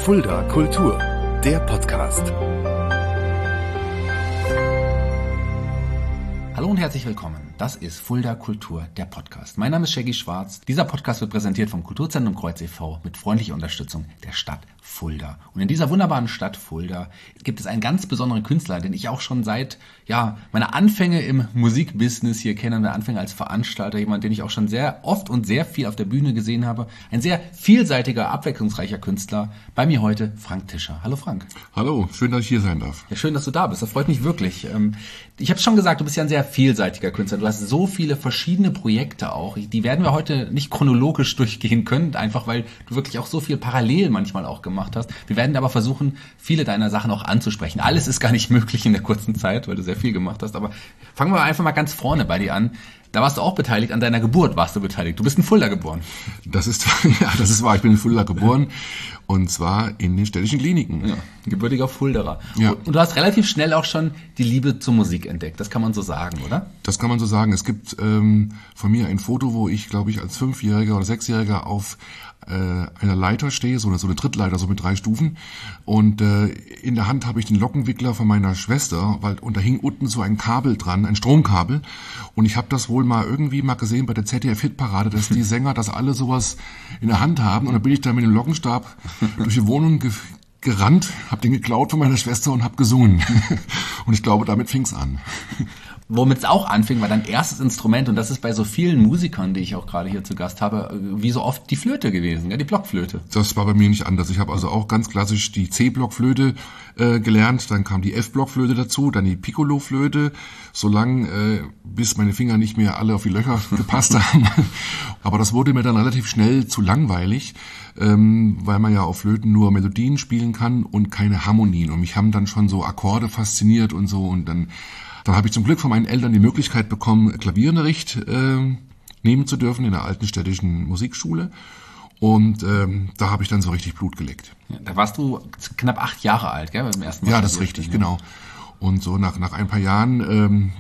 Fulda Kultur, der Podcast. Hallo und herzlich willkommen. Das ist Fulda Kultur, der Podcast. Mein Name ist Shaggy Schwarz. Dieser Podcast wird präsentiert vom Kulturzentrum Kreuz e.V. mit freundlicher Unterstützung der Stadt Fulda. Und in dieser wunderbaren Stadt Fulda gibt es einen ganz besonderen Künstler, den ich auch schon seit meiner Anfänge im Musikbusiness hier kenne, meine Anfänge als Veranstalter, jemand, den ich auch schon sehr oft und sehr viel auf der Bühne gesehen habe. Ein sehr vielseitiger, abwechslungsreicher Künstler. Bei mir heute Frank Tischer. Hallo Frank. Hallo, schön, dass ich hier sein darf. Ja, schön, dass du da bist. Das freut mich wirklich. Ich habe schon gesagt, du bist ja ein sehr vielseitiger Künstler. Du hast so viele verschiedene Projekte auch. Die werden wir heute nicht chronologisch durchgehen können, einfach weil du wirklich auch so viel parallel manchmal auch gemacht hast. Wir werden aber versuchen, viele deiner Sachen auch anzusprechen. Alles ist gar nicht möglich in der kurzen Zeit, weil du sehr viel gemacht hast. Aber fangen wir einfach mal ganz vorne bei dir an. Da warst du auch beteiligt, an deiner Geburt warst du beteiligt. Du bist in Fulda geboren. Das ist wahr. Ich bin in Fulda geboren und zwar in den städtischen Kliniken. Ja, gebürtiger Fulderer. Ja. Und du hast relativ schnell auch schon die Liebe zur Musik entdeckt. Das kann man so sagen, oder? Das kann man so sagen. Es gibt von mir ein Foto, wo ich, glaube ich, als 5-Jähriger oder 6-Jähriger auf einer Leiter stehe, so eine Trittleiter, so mit 3 Stufen. Und in der Hand habe ich den Lockenwickler von meiner Schwester, und da hing unten so ein Kabel dran, ein Stromkabel. Und ich habe das wohl irgendwie mal gesehen bei der ZDF-Hitparade, dass die Sänger das alle sowas in der Hand haben. Und dann bin ich da mit dem Lockenstab durch die Wohnung gerannt, habe den geklaut von meiner Schwester und habe gesungen. Und ich glaube, damit fing's an. Womit es auch anfing, war dein erstes Instrument, und das ist bei so vielen Musikern, die ich auch gerade hier zu Gast habe, wie so oft die Flöte gewesen, ja, die Blockflöte. Das war bei mir nicht anders. Ich habe also auch ganz klassisch die C-Blockflöte gelernt, dann kam die F-Blockflöte dazu, dann die Piccolo-Flöte, bis meine Finger nicht mehr alle auf die Löcher gepasst haben. Aber das wurde mir dann relativ schnell zu langweilig, weil man ja auf Flöten nur Melodien spielen kann und keine Harmonien. Und mich haben dann schon so Akkorde fasziniert und so, und dann habe ich zum Glück von meinen Eltern die Möglichkeit bekommen, Klavierunterricht nehmen zu dürfen in der alten städtischen Musikschule. Und da habe ich dann so richtig Blut geleckt. Ja, da warst du knapp 8 Jahre alt, gell, beim ersten Mal? Ja, das ist richtig, genau. Und so nach ein paar Jahren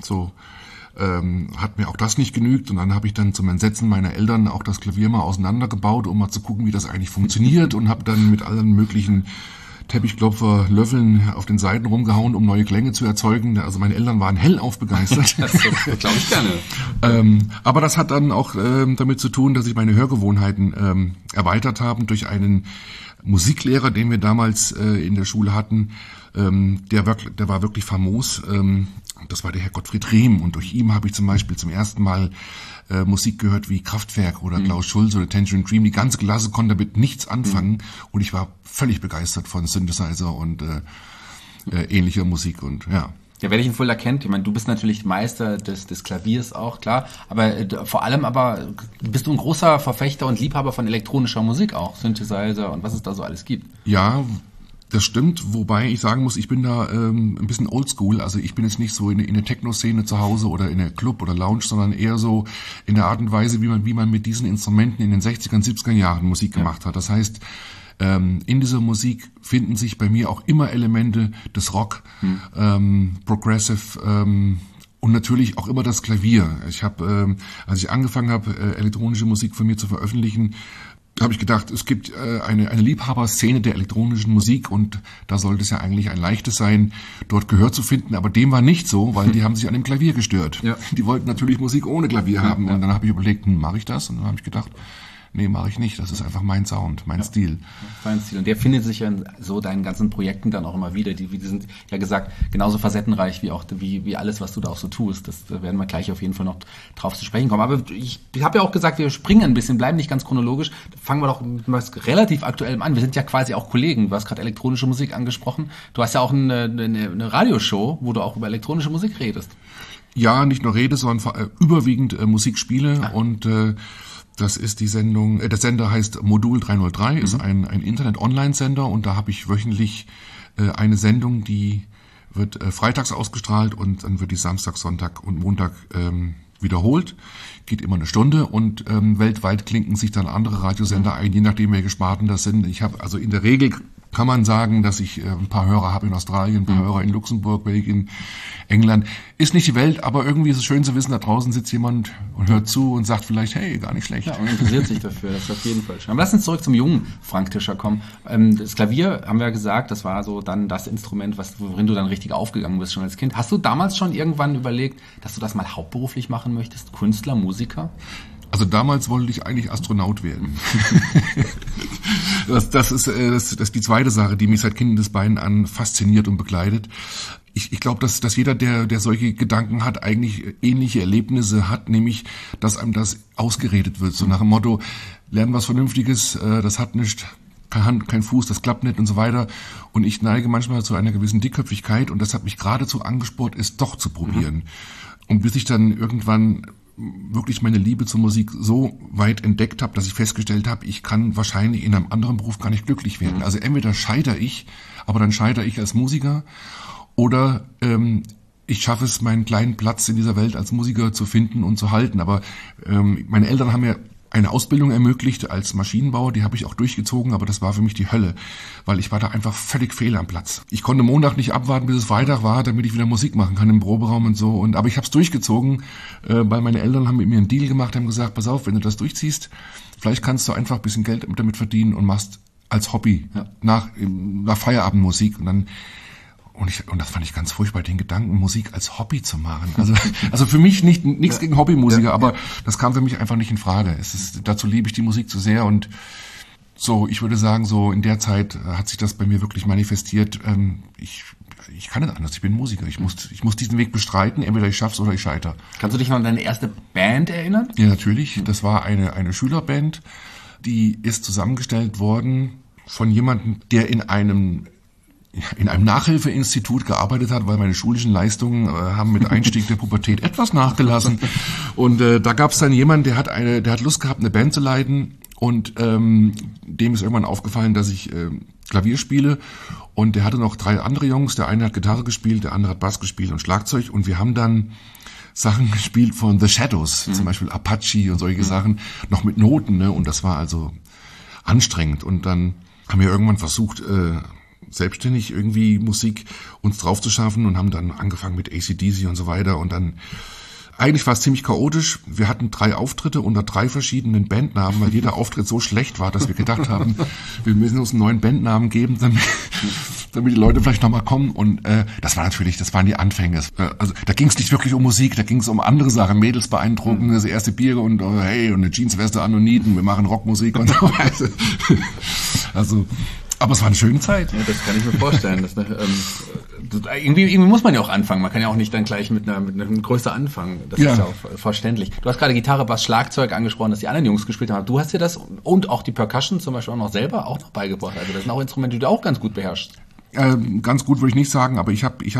hat mir auch das nicht genügt. Und dann habe ich dann zum Entsetzen meiner Eltern auch das Klavier mal auseinandergebaut, um mal zu gucken, wie das eigentlich funktioniert. Und habe dann mit allen möglichen Teppichklopfer, Löffeln auf den Seiten rumgehauen, um neue Klänge zu erzeugen. Also meine Eltern waren hellauf begeistert. Das glaube ich gerne. Aber das hat dann auch damit zu tun, dass sich meine Hörgewohnheiten erweitert haben durch einen Musiklehrer, den wir damals in der Schule hatten. Der war wirklich famos. Das war der Herr Gottfried Rehm. Und durch ihn habe ich zum Beispiel zum ersten Mal Musik gehört wie Kraftwerk oder Klaus Schulze oder Tangerine Dream. Die ganze Klasse konnte damit nichts anfangen. Und ich war völlig begeistert von Synthesizer und ähnlicher Musik. Und ja. Ja, wer dich in Fulda kennt, ich meine, du bist natürlich Meister des Klaviers auch, klar, aber vor allem bist du ein großer Verfechter und Liebhaber von elektronischer Musik auch, Synthesizer und was es da so alles gibt. Ja, das stimmt, wobei ich sagen muss, ich bin da ein bisschen oldschool, also ich bin jetzt nicht so in der Techno-Szene zu Hause oder in der Club oder Lounge, sondern eher so in der Art und Weise, wie man mit diesen Instrumenten in den 60er, 70er Jahren Musik gemacht hat. Das heißt, in dieser Musik finden sich bei mir auch immer Elemente des Rock, Progressive und natürlich auch immer das Klavier. Ich habe, als ich angefangen habe, elektronische Musik von mir zu veröffentlichen, habe ich gedacht, es gibt eine Liebhaberszene der elektronischen Musik und da sollte es ja eigentlich ein leichtes sein, dort Gehör zu finden, aber dem war nicht so, weil die haben sich an dem Klavier gestört. Ja. Die wollten natürlich Musik ohne Klavier haben und dann habe ich überlegt, mache ich das? Und dann habe ich gedacht, nee, mache ich nicht. Das ist einfach mein Sound, mein Stil. Mein Stil. Und der findet sich ja in so deinen ganzen Projekten dann auch immer wieder. Die sind ja gesagt genauso facettenreich wie alles, was du da auch so tust. Das werden wir gleich auf jeden Fall noch drauf zu sprechen kommen. Aber ich habe ja auch gesagt, wir springen ein bisschen, bleiben nicht ganz chronologisch. Fangen wir doch mit was relativ Aktuellem an. Wir sind ja quasi auch Kollegen. Du hast gerade elektronische Musik angesprochen. Du hast ja auch eine Radioshow, wo du auch über elektronische Musik redest. Ja, nicht nur rede, sondern überwiegend Musik spiele und das ist die Sendung, der Sender heißt Modul 303, ist ein Internet-Online-Sender und da habe ich wöchentlich eine Sendung, die wird freitags ausgestrahlt und dann wird die Samstag, Sonntag und Montag wiederholt. Geht immer eine Stunde und weltweit klinken sich dann andere Radiosender ein, je nachdem welche Sparten das sind. Ich habe also in der Regel kann man sagen, dass ich ein paar Hörer habe in Australien, ein paar Hörer in Luxemburg, Belgien, England. Ist nicht die Welt, aber irgendwie ist es schön zu wissen, da draußen sitzt jemand und hört zu und sagt vielleicht, hey, gar nicht schlecht. Ja, und interessiert sich dafür, das ist auf jeden Fall schön. Aber lass uns zurück zum jungen Frank Tischer kommen. Das Klavier, haben wir ja gesagt, das war so dann das Instrument, worin du dann richtig aufgegangen bist schon als Kind. Hast du damals schon irgendwann überlegt, dass du das mal hauptberuflich machen möchtest? Künstler, Musiker? Also damals wollte ich eigentlich Astronaut werden. Das ist die zweite Sache, die mich seit Kindesbeinen an fasziniert und begleitet. Ich glaube, dass jeder, der solche Gedanken hat, eigentlich ähnliche Erlebnisse hat, nämlich, dass einem das ausgeredet wird. So nach dem Motto, lernen was Vernünftiges, das hat nicht, keine Hand, kein Fuß, das klappt nicht und so weiter. Und ich neige manchmal zu einer gewissen Dickköpfigkeit und das hat mich geradezu angespornt, es doch zu probieren. Und bis ich dann irgendwann wirklich meine Liebe zur Musik so weit entdeckt habe, dass ich festgestellt habe, ich kann wahrscheinlich in einem anderen Beruf gar nicht glücklich werden. Also entweder scheitere ich, aber dann scheitere ich als Musiker, oder ich schaffe es, meinen kleinen Platz in dieser Welt als Musiker zu finden und zu halten. Aber meine Eltern haben mir eine Ausbildung ermöglicht als Maschinenbauer, die habe ich auch durchgezogen, aber das war für mich die Hölle, weil ich war da einfach völlig fehl am Platz. Ich konnte Montag nicht abwarten, bis es Freitag war, damit ich wieder Musik machen kann im Proberaum und so. Aber ich habe es durchgezogen, weil meine Eltern haben mit mir einen Deal gemacht, haben gesagt, pass auf, wenn du das durchziehst, vielleicht kannst du einfach ein bisschen Geld damit verdienen und machst als Hobby nach Feierabend Musik. Und das fand ich ganz furchtbar, den Gedanken, Musik als Hobby zu machen. Also für mich nichts gegen Hobbymusiker, aber das kam für mich einfach nicht in Frage. Dazu liebe ich die Musik zu sehr und so, ich würde sagen, so in der Zeit hat sich das bei mir wirklich manifestiert. Ich kann nicht anders, ich bin Musiker. Ich muss diesen Weg bestreiten, entweder ich schaff's oder ich scheitere. Kannst du dich noch an deine erste Band erinnern? Ja, natürlich. Das war eine Schülerband, die ist zusammengestellt worden von jemandem, der in einem Nachhilfeinstitut gearbeitet hat, weil meine schulischen Leistungen haben mit Einstieg der Pubertät etwas nachgelassen. Und da gab es dann jemanden, der hat Lust gehabt, eine Band zu leiten. Und dem ist irgendwann aufgefallen, dass ich Klavier spiele. Und der hatte noch 3 andere Jungs. Der eine hat Gitarre gespielt, der andere hat Bass gespielt und Schlagzeug. Und wir haben dann Sachen gespielt von The Shadows, zum Beispiel Apache und solche Sachen, noch mit Noten. Ne? Und das war also anstrengend. Und dann haben wir irgendwann versucht, selbstständig irgendwie Musik uns drauf zu schaffen und haben dann angefangen mit AC/DC und so weiter und dann eigentlich war es ziemlich chaotisch. Wir hatten 3 Auftritte unter 3 verschiedenen Bandnamen, weil jeder Auftritt so schlecht war, dass wir gedacht haben, wir müssen uns einen neuen Bandnamen geben, damit die Leute vielleicht nochmal kommen. Und das waren die Anfänge. Also da ging es nicht wirklich um Musik, da ging es um andere Sachen. Mädels beeindrucken, das erste Bier und hey, und eine Jeansweste an und Nieten, wir machen Rockmusik und so weiter. Also aber es war eine schöne Zeit. Ja, das kann ich mir vorstellen. Irgendwie muss man ja auch anfangen. Man kann ja auch nicht dann gleich mit einer Größe anfangen. Das ist ja auch verständlich. Du hast gerade Gitarre, Bass, Schlagzeug angesprochen, dass die anderen Jungs gespielt haben. Du hast dir das und auch die Percussion zum Beispiel auch noch selber auch noch beigebracht. Also das sind auch Instrumente, die du auch ganz gut beherrschst. Ganz gut würde ich nicht sagen, aber ich habe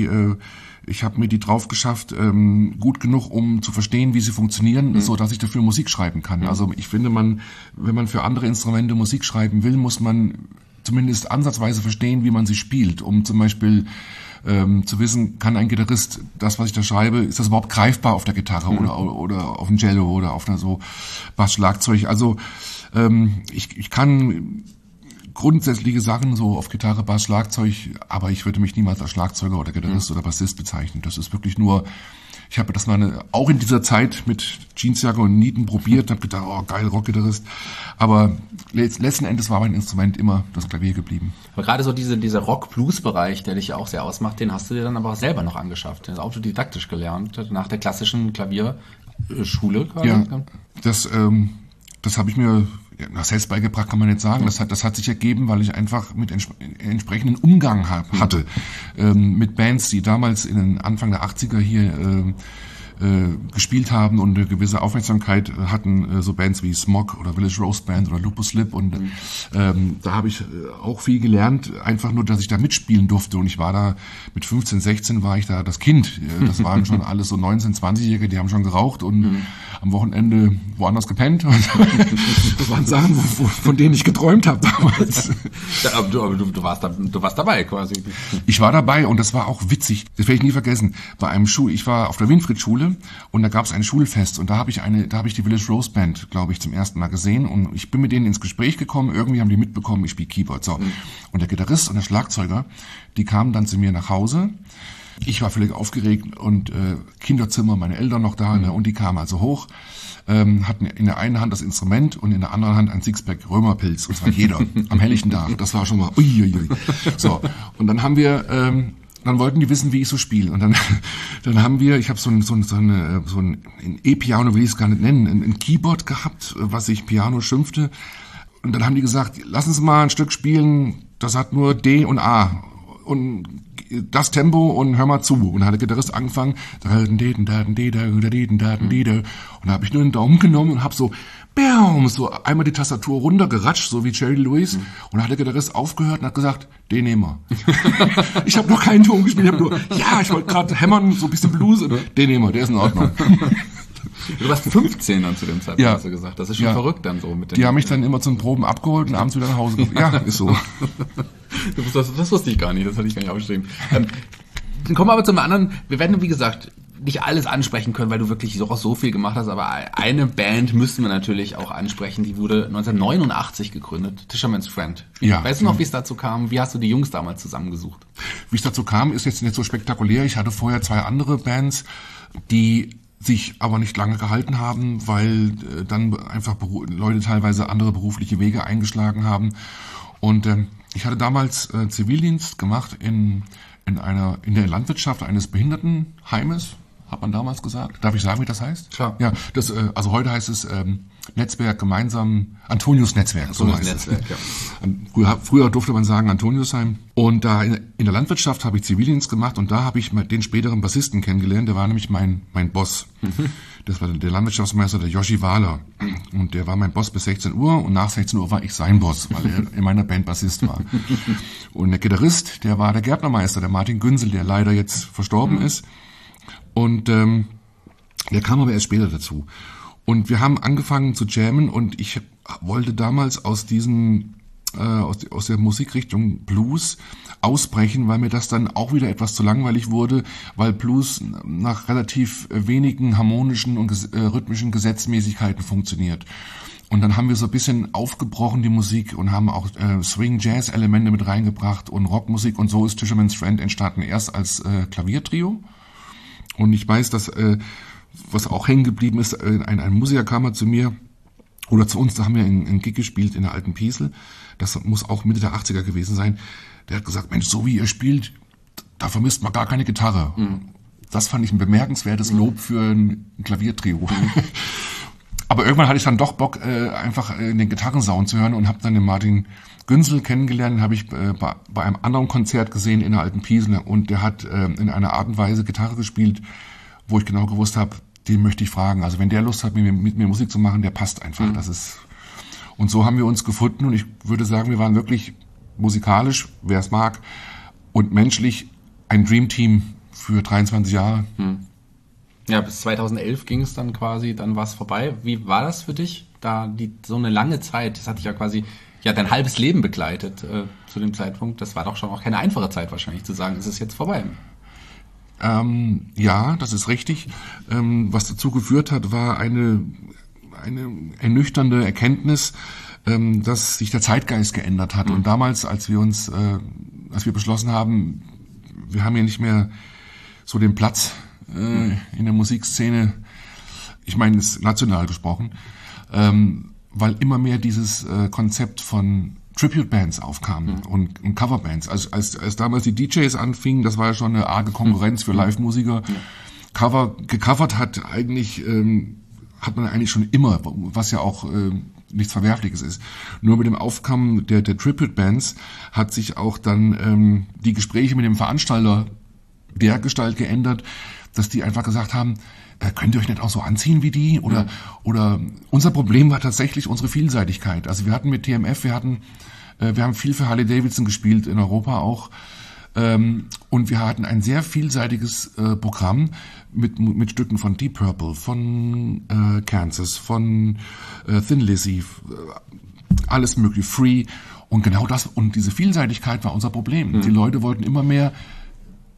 mir die drauf geschafft, gut genug, um zu verstehen, wie sie funktionieren, so dass ich dafür Musik schreiben kann. Also ich finde, wenn man für andere Instrumente Musik schreiben will, muss man zumindest ansatzweise verstehen, wie man sie spielt, um zum Beispiel zu wissen, kann ein Gitarrist das, was ich da schreibe, ist das überhaupt greifbar auf der Gitarre oder auf dem Cello oder auf einer so Bass-Schlagzeug. Also ich kann grundsätzliche Sachen so auf Gitarre, Bass, Schlagzeug, aber ich würde mich niemals als Schlagzeuger oder Gitarrist oder Bassist bezeichnen. Das ist wirklich nur, ich habe das mal auch in dieser Zeit mit Jeansjacke und Nieten probiert, habe gedacht, oh geil, Rockgitarrist. Aber letzten Endes war mein Instrument immer das Klavier geblieben. Aber gerade so dieser Rock-Blues-Bereich, der dich ja auch sehr ausmacht, den hast du dir dann aber auch selber noch angeschafft. Den hast autodidaktisch gelernt, nach der klassischen Klavierschule. Ja, das habe ich mir selbst beigebracht, kann man nicht sagen. Das hat sich ergeben, weil ich einfach mit entsprechenden Umgang hatte mit Bands, die damals in den Anfang der 80er hier gespielt haben und eine gewisse Aufmerksamkeit hatten, so Bands wie Smog oder Village Roast Band oder Lupus Slip und da habe ich auch viel gelernt, einfach nur, dass ich da mitspielen durfte und ich war da mit 15, 16 war ich da das Kind. Das waren schon alles so 19, 20-Jährige, die haben schon geraucht und am Wochenende woanders gepennt. Und das waren Sachen, von denen ich geträumt habe damals. Aber du warst dabei quasi. Ich war dabei und das war auch witzig. Das werde ich nie vergessen. Ich war auf der Winfried-Schule Schule und da gab es ein Schulfest und da habe ich die Village Rose Band, glaube ich, zum ersten Mal gesehen und ich bin mit denen ins Gespräch gekommen, irgendwie haben die mitbekommen, ich spiele Keyboard. So. Und der Gitarrist und der Schlagzeuger, die kamen dann zu mir nach Hause. Ich war völlig aufgeregt und Kinderzimmer, meine Eltern noch da, ne, und die kamen also hoch, hatten in der einen Hand das Instrument und in der anderen Hand ein Sixpack Römerpilz, und zwar jeder, am helllichten Tag. Das war schon mal uiuiui. So, und dann haben wir, dann wollten die wissen, wie ich so spiele. Und dann haben wir, ich habe so ein E-Piano, will ich es gar nicht nennen, ein Keyboard gehabt, was ich Piano schimpfte. Und dann haben die gesagt, lass uns mal ein Stück spielen, das hat nur D und A. Und das Tempo und hör mal zu. Und dann hat der Gitarrist angefangen, und da habe ich nur den Daumen genommen und habe so einmal die Tastatur runtergeratscht, so wie Jerry Lewis. Und dann hat der Gitarrist aufgehört und hat gesagt, den nehmen wir. Ich habe noch keinen Ton gespielt, ich wollte gerade hämmern, so ein bisschen Blues, und den nehmen wir, der ist in Ordnung. Du warst 15 dann zu dem Zeitpunkt, hast du gesagt. Das ist schon verrückt dann so. Die haben mich dann immer zum Proben abgeholt und abends wieder nach Hause gebracht. Ja, ist so. Das wusste ich gar nicht, das hatte ich gar nicht aufgeschrieben. Dann kommen wir aber zum anderen. Wir werden, wie gesagt, nicht alles ansprechen können, weil du wirklich so viel gemacht hast, aber eine Band müssen wir natürlich auch ansprechen, die wurde 1989 gegründet, Tischerman's Friend. Ja. Weißt du noch, wie es dazu kam? Wie hast du die Jungs damals zusammengesucht? Wie es dazu kam, ist jetzt nicht so spektakulär. Ich hatte vorher 2 andere Bands, die sich aber nicht lange gehalten haben, weil dann einfach Leute teilweise andere berufliche Wege eingeschlagen haben. Und ich hatte damals Zivildienst gemacht in der Landwirtschaft eines Behindertenheimes, hat man damals gesagt. Darf ich sagen, wie das heißt? Klar. Ja, also heute heißt es Netzwerk gemeinsam, Antonius-Netzwerk. Antonius-Netzwerk, ja. Früher durfte man sagen Antoniusheim. Und da in der Landwirtschaft habe ich Zivildienst gemacht und da habe ich den späteren Bassisten kennengelernt. Der war nämlich mein Boss. Das war der Landwirtschaftsmeister, der Joshi Wahler. Und der war mein Boss bis 16 Uhr und nach 16 Uhr war ich sein Boss, weil er in meiner Band Bassist war. Und der Gitarrist, der war der Gärtnermeister, der Martin Günzel, der leider jetzt verstorben ist. Und der kam aber erst später dazu. Und wir haben angefangen zu jammen und ich wollte damals aus der Musikrichtung Blues ausbrechen, weil mir das dann auch wieder etwas zu langweilig wurde, weil Blues nach relativ wenigen harmonischen und rhythmischen Gesetzmäßigkeiten funktioniert. Und dann haben wir so ein bisschen aufgebrochen, die Musik, und haben auch Swing-Jazz-Elemente mit reingebracht und Rockmusik, und so ist Tischerman's Friend entstanden, erst als Klaviertrio. Und ich weiß, dass was auch hängen geblieben ist, ein Musiker kam mal zu mir oder zu uns, da haben wir einen Gig gespielt in der Alten Piesel. Das muss auch Mitte der 80er gewesen sein. Der hat gesagt, Mensch, so wie ihr spielt, da vermisst man gar keine Gitarre. Das fand ich ein bemerkenswertes Lob für ein Klaviertrio. Aber irgendwann hatte ich dann doch Bock, einfach den Gitarrensound zu hören und habe dann den Martin Günzel kennengelernt, habe ich bei einem anderen Konzert gesehen in der Alten Piesel, und der hat in einer Art und Weise Gitarre gespielt, wo ich genau gewusst habe, den möchte ich fragen. Also wenn der Lust hat, mit mir Musik zu machen, der passt einfach. Das ist, und so haben wir uns gefunden, und ich würde sagen, wir waren wirklich musikalisch, wer es mag, und menschlich ein Dreamteam für 23 Jahre. Ja, bis 2011 ging es dann quasi, dann war es vorbei. Wie war das für dich, da so eine lange Zeit, das hat dich ja quasi dein halbes Leben begleitet zu dem Zeitpunkt. Das war doch schon auch keine einfache Zeit wahrscheinlich, zu sagen, es ist jetzt vorbei. Ja, das ist richtig. Was dazu geführt hat, war eine ernüchternde Erkenntnis, dass sich der Zeitgeist geändert hat. Und damals, als wir beschlossen haben, wir haben ja nicht mehr so den Platz in der Musikszene, ich meine, es ist national gesprochen, weil immer mehr dieses Konzept von Tribute-Bands aufkamen und Coverbands. Als damals die DJs anfingen, das war ja schon eine arge Konkurrenz für Live-Musiker. Gecovert hat man eigentlich schon immer, was ja auch nichts Verwerfliches ist. Nur mit dem Aufkommen der Tribute-Bands hat sich auch dann die Gespräche mit dem Veranstalter dergestalt geändert, dass die einfach gesagt haben, könnt ihr euch nicht auch so anziehen wie die? Oder unser Problem war tatsächlich unsere Vielseitigkeit. Also wir hatten mit TMF, wir haben viel für Harley Davidson gespielt, in Europa auch. Und wir hatten ein sehr vielseitiges Programm mit Stücken von Deep Purple, von Kansas, von Thin Lizzy, alles mögliche, Free. Und genau das, und diese Vielseitigkeit war unser Problem. Die Leute wollten immer mehr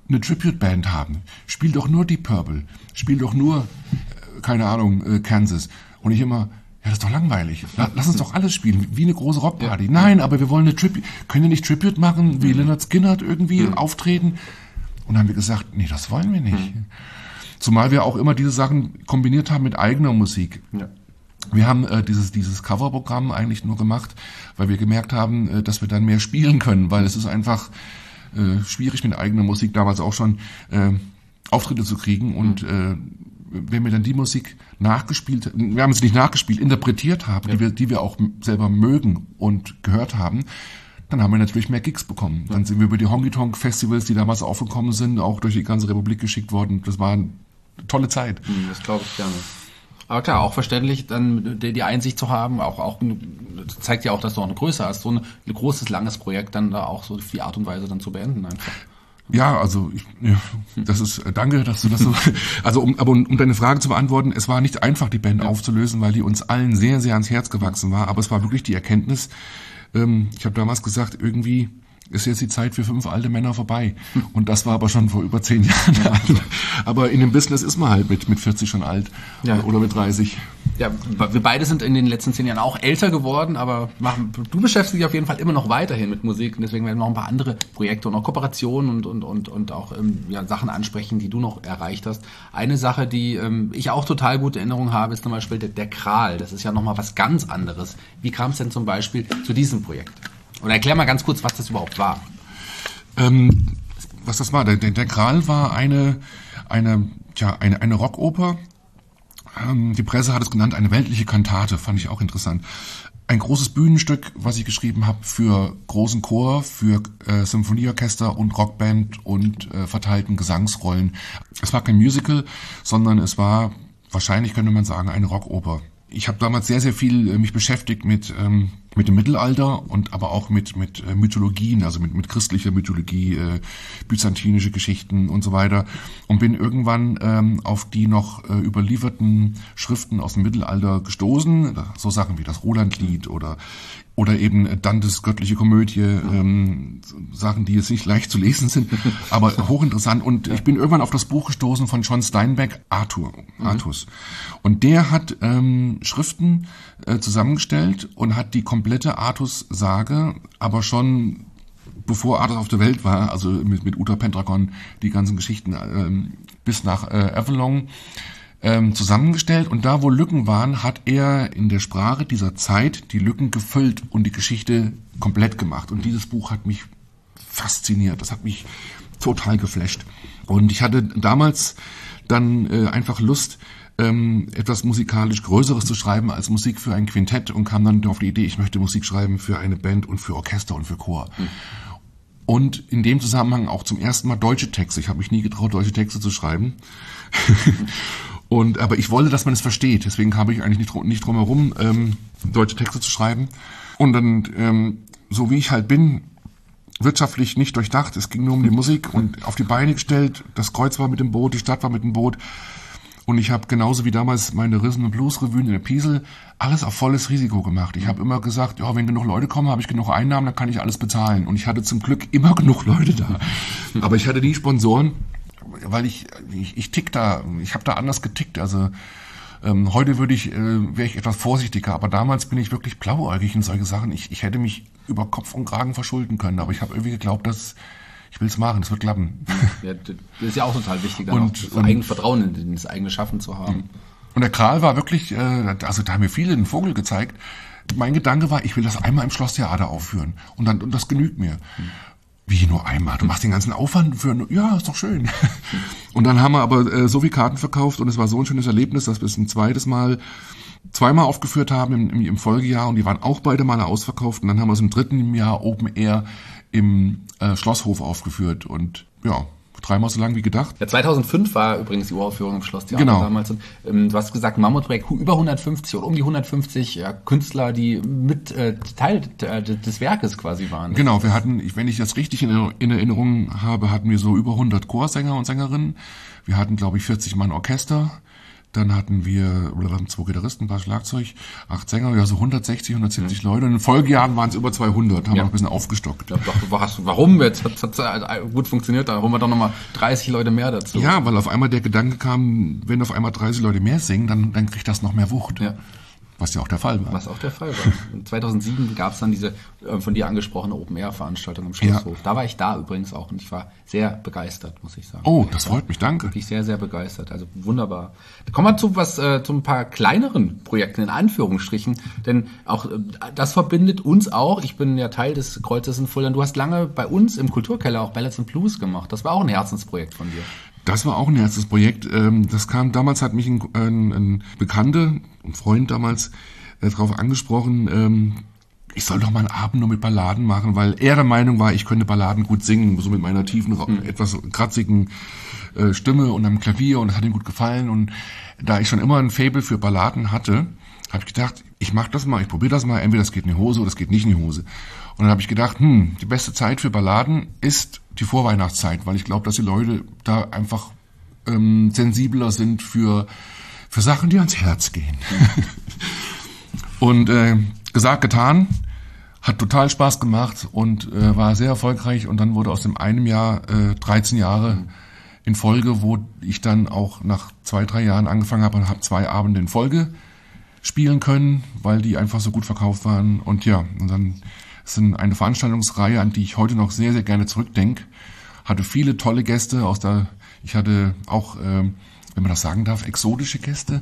eine Tribute-Band haben. Spiel doch nur Deep Purple. Spiel doch nur, keine Ahnung, Kansas. Und ich immer, ja, das ist doch langweilig. Lass uns doch alles spielen, wie eine große Rockparty. Nein, aber wir wollen eine Tribute. Können wir nicht Tribute machen, wie Lynyrd Skynyrd irgendwie auftreten? Und dann haben wir gesagt, nee, das wollen wir nicht. Zumal wir auch immer diese Sachen kombiniert haben mit eigener Musik. Ja. Wir haben dieses Coverprogramm eigentlich nur gemacht, weil wir gemerkt haben, dass wir dann mehr spielen können, weil es ist einfach schwierig mit eigener Musik damals auch schon Auftritte zu kriegen. Und wenn wir dann die Musik nachgespielt, wir haben es nicht nachgespielt, interpretiert haben, die wir auch selber mögen und gehört haben, dann haben wir natürlich mehr Gigs bekommen. Dann sind wir über die Honky-Tonk-Festivals, die damals aufgekommen sind, auch durch die ganze Republik geschickt worden. Das war eine tolle Zeit. Das glaube ich gerne. Aber klar, auch verständlich, dann die Einsicht zu haben, auch zeigt ja auch, dass du auch eine Größe hast, so ein großes, langes Projekt dann da auch so auf die Art und Weise dann zu beenden einfach. Ja, also das ist, danke, dass du das so, also um deine Frage zu beantworten, es war nicht einfach, die Band aufzulösen, weil die uns allen sehr, sehr ans Herz gewachsen war, aber es war wirklich die Erkenntnis, ich habe damals gesagt, irgendwie ist jetzt die Zeit für 5 alte Männer vorbei. Und das war aber schon vor über 10 Jahren. Aber in dem Business ist man halt mit 40 schon alt oder mit 30. Ja, wir beide sind in den letzten 10 Jahren auch älter geworden, aber du beschäftigst dich auf jeden Fall immer noch weiterhin mit Musik und deswegen werden wir noch ein paar andere Projekte und auch Kooperationen und auch Sachen ansprechen, die du noch erreicht hast. Eine Sache, die ich auch total gute Erinnerung habe, ist zum Beispiel der Kral. Das ist ja nochmal was ganz anderes. Wie kam es denn zum Beispiel zu diesem Projekt? Oder erklär mal ganz kurz, was das überhaupt war. Was das war? Der Kral war eine Rockoper. Die Presse hat es genannt, eine weltliche Kantate, fand ich auch interessant. Ein großes Bühnenstück, was ich geschrieben habe für großen Chor, für Symphonieorchester und Rockband und verteilten Gesangsrollen. Es war kein Musical, sondern es war, wahrscheinlich könnte man sagen, eine Rockoper. Ich habe damals sehr, sehr viel mich beschäftigt mit dem Mittelalter und aber auch mit Mythologien, also mit christlicher Mythologie, byzantinische Geschichten und so weiter und bin irgendwann auf die noch überlieferten Schriften aus dem Mittelalter gestoßen, so Sachen wie das Rolandlied oder eben Dantes göttliche Komödie, Sachen, die jetzt nicht leicht zu lesen sind, aber hochinteressant. Und ich bin irgendwann auf das Buch gestoßen von John Steinbeck, Artus. Und der hat Schriften zusammengestellt und hat die komplette Artus-Sage, aber schon bevor Artus auf der Welt war, also mit Uther Pendragon, die ganzen Geschichten bis nach Avalon, zusammengestellt und da, wo Lücken waren, hat er in der Sprache dieser Zeit die Lücken gefüllt und die Geschichte komplett gemacht. Und dieses Buch hat mich fasziniert, das hat mich total geflasht. Und ich hatte damals dann einfach Lust, etwas musikalisch Größeres zu schreiben als Musik für ein Quintett und kam dann auf die Idee, ich möchte Musik schreiben für eine Band und für Orchester und für Chor. Und in dem Zusammenhang auch zum ersten Mal deutsche Texte. Ich habe mich nie getraut, deutsche Texte zu schreiben. Aber ich wollte, dass man es versteht. Deswegen habe ich eigentlich nicht drum herum, deutsche Texte zu schreiben. Und dann, so wie ich halt bin, wirtschaftlich nicht durchdacht. Es ging nur um die Musik und auf die Beine gestellt. Das Kreuz war mit dem Boot, die Stadt war mit dem Boot. Und ich habe genauso wie damals meine Rhythm & Blues Revuen in der Piesel alles auf volles Risiko gemacht. Ich habe immer gesagt, ja, wenn genug Leute kommen, habe ich genug Einnahmen, dann kann ich alles bezahlen. Und ich hatte zum Glück immer genug Leute da. Aber ich hatte nie Sponsoren, weil ich tick da, ich habe da anders getickt. Also heute wäre ich etwas vorsichtiger, aber damals bin ich wirklich blauäugig in solche Sachen. Ich hätte mich über Kopf und Kragen verschulden können, aber ich habe irgendwie geglaubt, dass ich will es machen, es wird klappen. Ja, das ist ja auch total wichtig, dann auch das eigene Vertrauen in das eigene Schaffen zu haben. Und der Kral war wirklich, also da haben mir viele den Vogel gezeigt. Mein Gedanke war, ich will das einmal im Schlosstheater aufführen und das genügt mir. Wie nur einmal? Du machst den ganzen Aufwand für, ja, ist doch schön. Und dann haben wir aber so viel Karten verkauft und es war so ein schönes Erlebnis, dass wir es zweimal aufgeführt haben im Folgejahr und die waren auch beide Male ausverkauft und dann haben wir es im dritten Jahr Open Air im Schlosshof aufgeführt und ja, 3-mal so lang wie gedacht. Ja, 2005 war übrigens die Uraufführung im Schlosstheater damals. Und, du hast gesagt, Mammutprojekt, über 150 oder um die 150 Künstler, die mit Teil des Werkes quasi waren. Genau, wir hatten, wenn ich das richtig in Erinnerung habe, hatten wir so über 100 Chorsänger und Sängerinnen. Wir hatten, glaube ich, 40 Mann Orchester. Dann hatten wir 2 Gitarristen, ein paar Schlagzeug, 8 Sänger, ja so 160, 170 Leute. Und in den Folgejahren waren es über 200, haben wir noch ein bisschen aufgestockt. Ja, warum? Jetzt hat gut funktioniert, da holen wir doch nochmal 30 Leute mehr dazu. Ja, weil auf einmal der Gedanke kam, wenn auf einmal 30 Leute mehr singen, dann kriegt das noch mehr Wucht. Ja. Was ja auch der Fall war. Was auch der Fall war. Und 2007 gab es dann diese von dir angesprochene Open-Air-Veranstaltung im Schlosshof. Ja. Da war ich da übrigens auch und ich war sehr begeistert, muss ich sagen. Oh, das freut mich, danke. Wirklich sehr, sehr begeistert. Also wunderbar. Kommen wir zu ein paar kleineren Projekten, in Anführungsstrichen. Denn auch das verbindet uns auch. Ich bin ja Teil des Kreuzes in Fulda. Du hast lange bei uns im Kulturkeller auch Ballads and Blues gemacht. Das war auch ein Herzensprojekt von dir. Das war auch ein Herzensprojekt. Das kam damals, hat mich ein Bekannter, ein Freund damals, darauf angesprochen, ich soll doch mal einen Abend nur mit Balladen machen, weil er der Meinung war, ich könnte Balladen gut singen, so mit meiner tiefen, etwas kratzigen Stimme und am Klavier, und das hat ihm gut gefallen. Und da ich schon immer ein Faible für Balladen hatte, habe ich gedacht, ich mache das mal, ich probiere das mal, entweder das geht in die Hose oder das geht nicht in die Hose. Und dann habe ich gedacht, die beste Zeit für Balladen ist die Vorweihnachtszeit, weil ich glaube, dass die Leute da einfach sensibler sind für Sachen, die ans Herz gehen. Und gesagt, getan, hat total Spaß gemacht und war sehr erfolgreich. Und dann wurde aus dem einem Jahr 13 Jahre in Folge, wo ich dann auch nach 2-3 Jahren angefangen habe und habe 2 Abende in Folge spielen können, weil die einfach so gut verkauft waren. Und ja, und dann sind eine Veranstaltungsreihe, an die ich heute noch sehr, sehr gerne zurückdenke. Hatte viele tolle Gäste ich hatte auch, wenn man das sagen darf, exotische Gäste.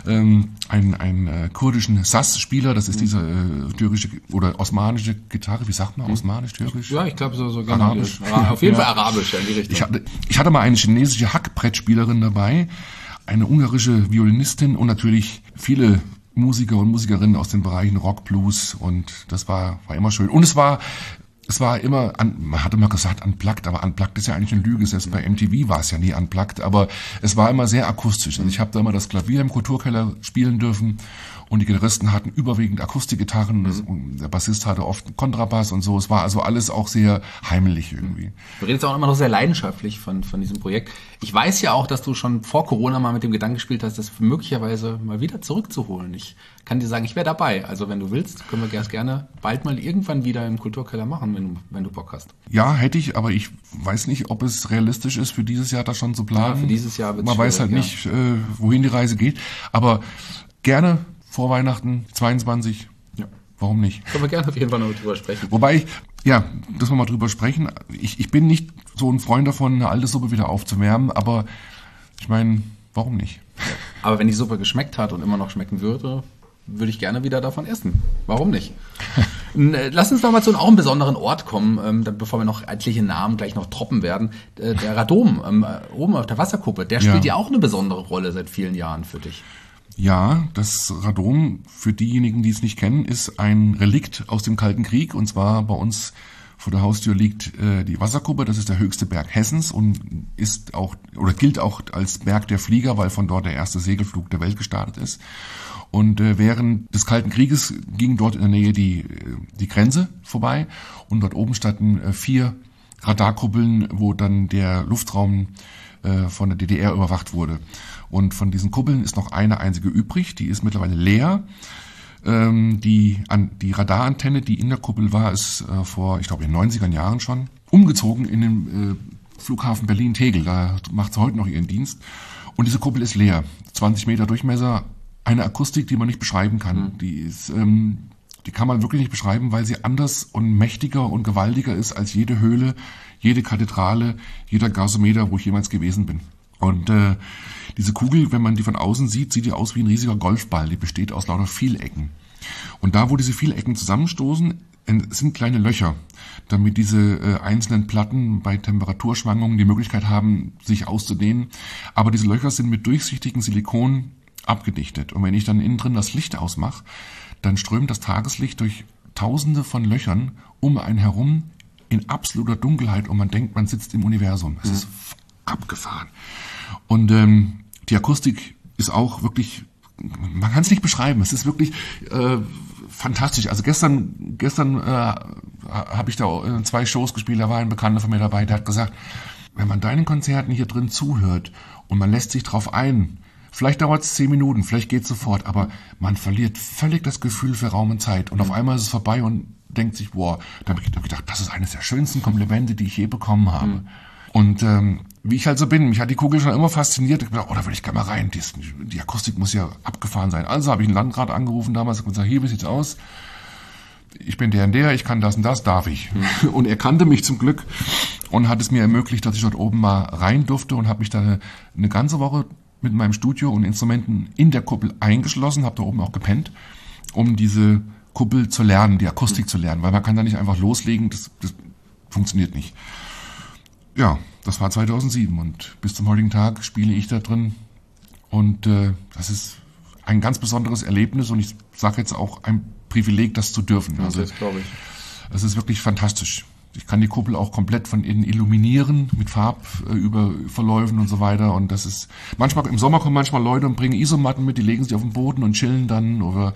Einen kurdischen Saz-Spieler, das ist diese türkische oder osmanische Gitarre, wie sagt man, osmanisch, türkisch? Ja, ich glaube so Arabisch. Auf jeden Fall Arabisch, ja, in die Richtung. Ich hatte mal eine chinesische Hackbrettspielerin dabei, eine ungarische Violinistin und natürlich viele Musiker und Musikerinnen aus den Bereichen Rock, Blues, und das war immer schön. Und es war immer, man hat immer gesagt unplugged, aber unplugged ist ja eigentlich eine Lüge. Selbst bei MTV war es ja nie unplugged, aber es war immer sehr akustisch. Also ich habe da immer das Klavier im Kulturkeller spielen dürfen und die Gitarristen hatten überwiegend Akustikgitarren und der Bassist hatte oft einen Kontrabass und so. Es war also alles auch sehr heimelig irgendwie. Du redest auch immer noch sehr leidenschaftlich von diesem Projekt. Ich weiß ja auch, dass du schon vor Corona mal mit dem Gedanken gespielt hast, das möglicherweise mal wieder zurückzuholen. Ich kann dir sagen, ich wäre dabei. Also wenn du willst, können wir gerne bald mal irgendwann wieder im Kulturkeller machen, wenn du Bock hast. Ja, hätte ich, aber ich weiß nicht, ob es realistisch ist, für dieses Jahr das schon zu planen. Ja, für dieses Jahr wird's Man weiß halt nicht, wohin die Reise geht. Aber gerne vor Weihnachten 22. Ja. Warum nicht? Können wir gerne auf jeden Fall noch drüber sprechen. Wobei, dass wir mal drüber sprechen. Ich bin nicht so ein Freund davon, eine alte Suppe wieder aufzuwärmen, aber ich meine, warum nicht? Aber wenn die Suppe geschmeckt hat und immer noch schmecken würde ich gerne wieder davon essen. Warum nicht? Lass uns noch mal zu einem besonderen Ort kommen, bevor wir noch etliche Namen gleich noch droppen werden. Der Radom, oben auf der Wasserkuppe, der spielt ja auch eine besondere Rolle seit vielen Jahren für dich. Ja, das Radom, für diejenigen, die es nicht kennen, ist ein Relikt aus dem Kalten Krieg. Und zwar bei uns vor der Haustür liegt die Wasserkuppe. Das ist der höchste Berg Hessens und gilt auch als Berg der Flieger, weil von dort der erste Segelflug der Welt gestartet ist. Und während des Kalten Krieges ging dort in der Nähe die Grenze vorbei. Und dort oben standen 4 Radarkuppeln, wo dann der Luftraum von der DDR überwacht wurde. Und von diesen Kuppeln ist noch eine einzige übrig, die ist mittlerweile leer. Die Radarantenne, die in der Kuppel war, ist vor, ich glaube, in den 90er Jahren schon umgezogen in den Flughafen Berlin-Tegel. Da macht sie heute noch ihren Dienst. Und diese Kuppel ist leer. 20 Meter Durchmesser, eine Akustik, die man nicht beschreiben kann. Die kann man wirklich nicht beschreiben, weil sie anders und mächtiger und gewaltiger ist als jede Höhle, jede Kathedrale, jeder Gasometer, wo ich jemals gewesen bin. Und diese Kugel, wenn man die von außen sieht, sieht die aus wie ein riesiger Golfball. Die besteht aus lauter Vielecken. Und da, wo diese Vielecken zusammenstoßen, sind kleine Löcher, damit diese einzelnen Platten bei Temperaturschwankungen die Möglichkeit haben, sich auszudehnen. Aber diese Löcher sind mit durchsichtigem Silikon abgedichtet. Und wenn ich dann innen drin das Licht ausmache, dann strömt das Tageslicht durch Tausende von Löchern um einen herum in absoluter Dunkelheit und man denkt, man sitzt im Universum. Es ist abgefahren. Und die Akustik ist auch wirklich, man kann es nicht beschreiben, es ist wirklich fantastisch. Also gestern habe ich da 2 Shows gespielt, da war ein Bekannter von mir dabei, der hat gesagt, wenn man deinen Konzerten hier drin zuhört und man lässt sich drauf ein, Vielleicht dauert es 10 Minuten, vielleicht geht es sofort, aber man verliert völlig das Gefühl für Raum und Zeit. Und auf einmal ist es vorbei und denkt sich, boah, da habe ich gedacht, das ist eines der schönsten Komplimente, die ich je bekommen habe. Und wie ich halt so bin, mich hat die Kugel schon immer fasziniert. Ich dachte, da will ich gerne mal rein. Die Akustik muss ja abgefahren sein. Also habe ich einen Landrat angerufen damals und gesagt, hier, wie sieht's aus? Ich bin der und der, ich kann das und das, darf ich. Und er kannte mich zum Glück und hat es mir ermöglicht, dass ich dort oben mal rein durfte und habe mich da eine ganze Woche mit meinem Studio und Instrumenten in der Kuppel eingeschlossen, habe da oben auch gepennt, um diese Kuppel zu lernen, die Akustik zu lernen, weil man kann da nicht einfach loslegen, das funktioniert nicht. Ja, das war 2007 und bis zum heutigen Tag spiele ich da drin und das ist ein ganz besonderes Erlebnis und ich sage jetzt auch ein Privileg, das zu dürfen. Also, das glaube ich. Es ist wirklich fantastisch. Ich kann die Kuppel auch komplett von innen illuminieren mit Farbverläufen und so weiter. Und das ist manchmal im Sommer kommen manchmal Leute und bringen Isomatten mit, die legen sich auf den Boden und chillen dann. Oder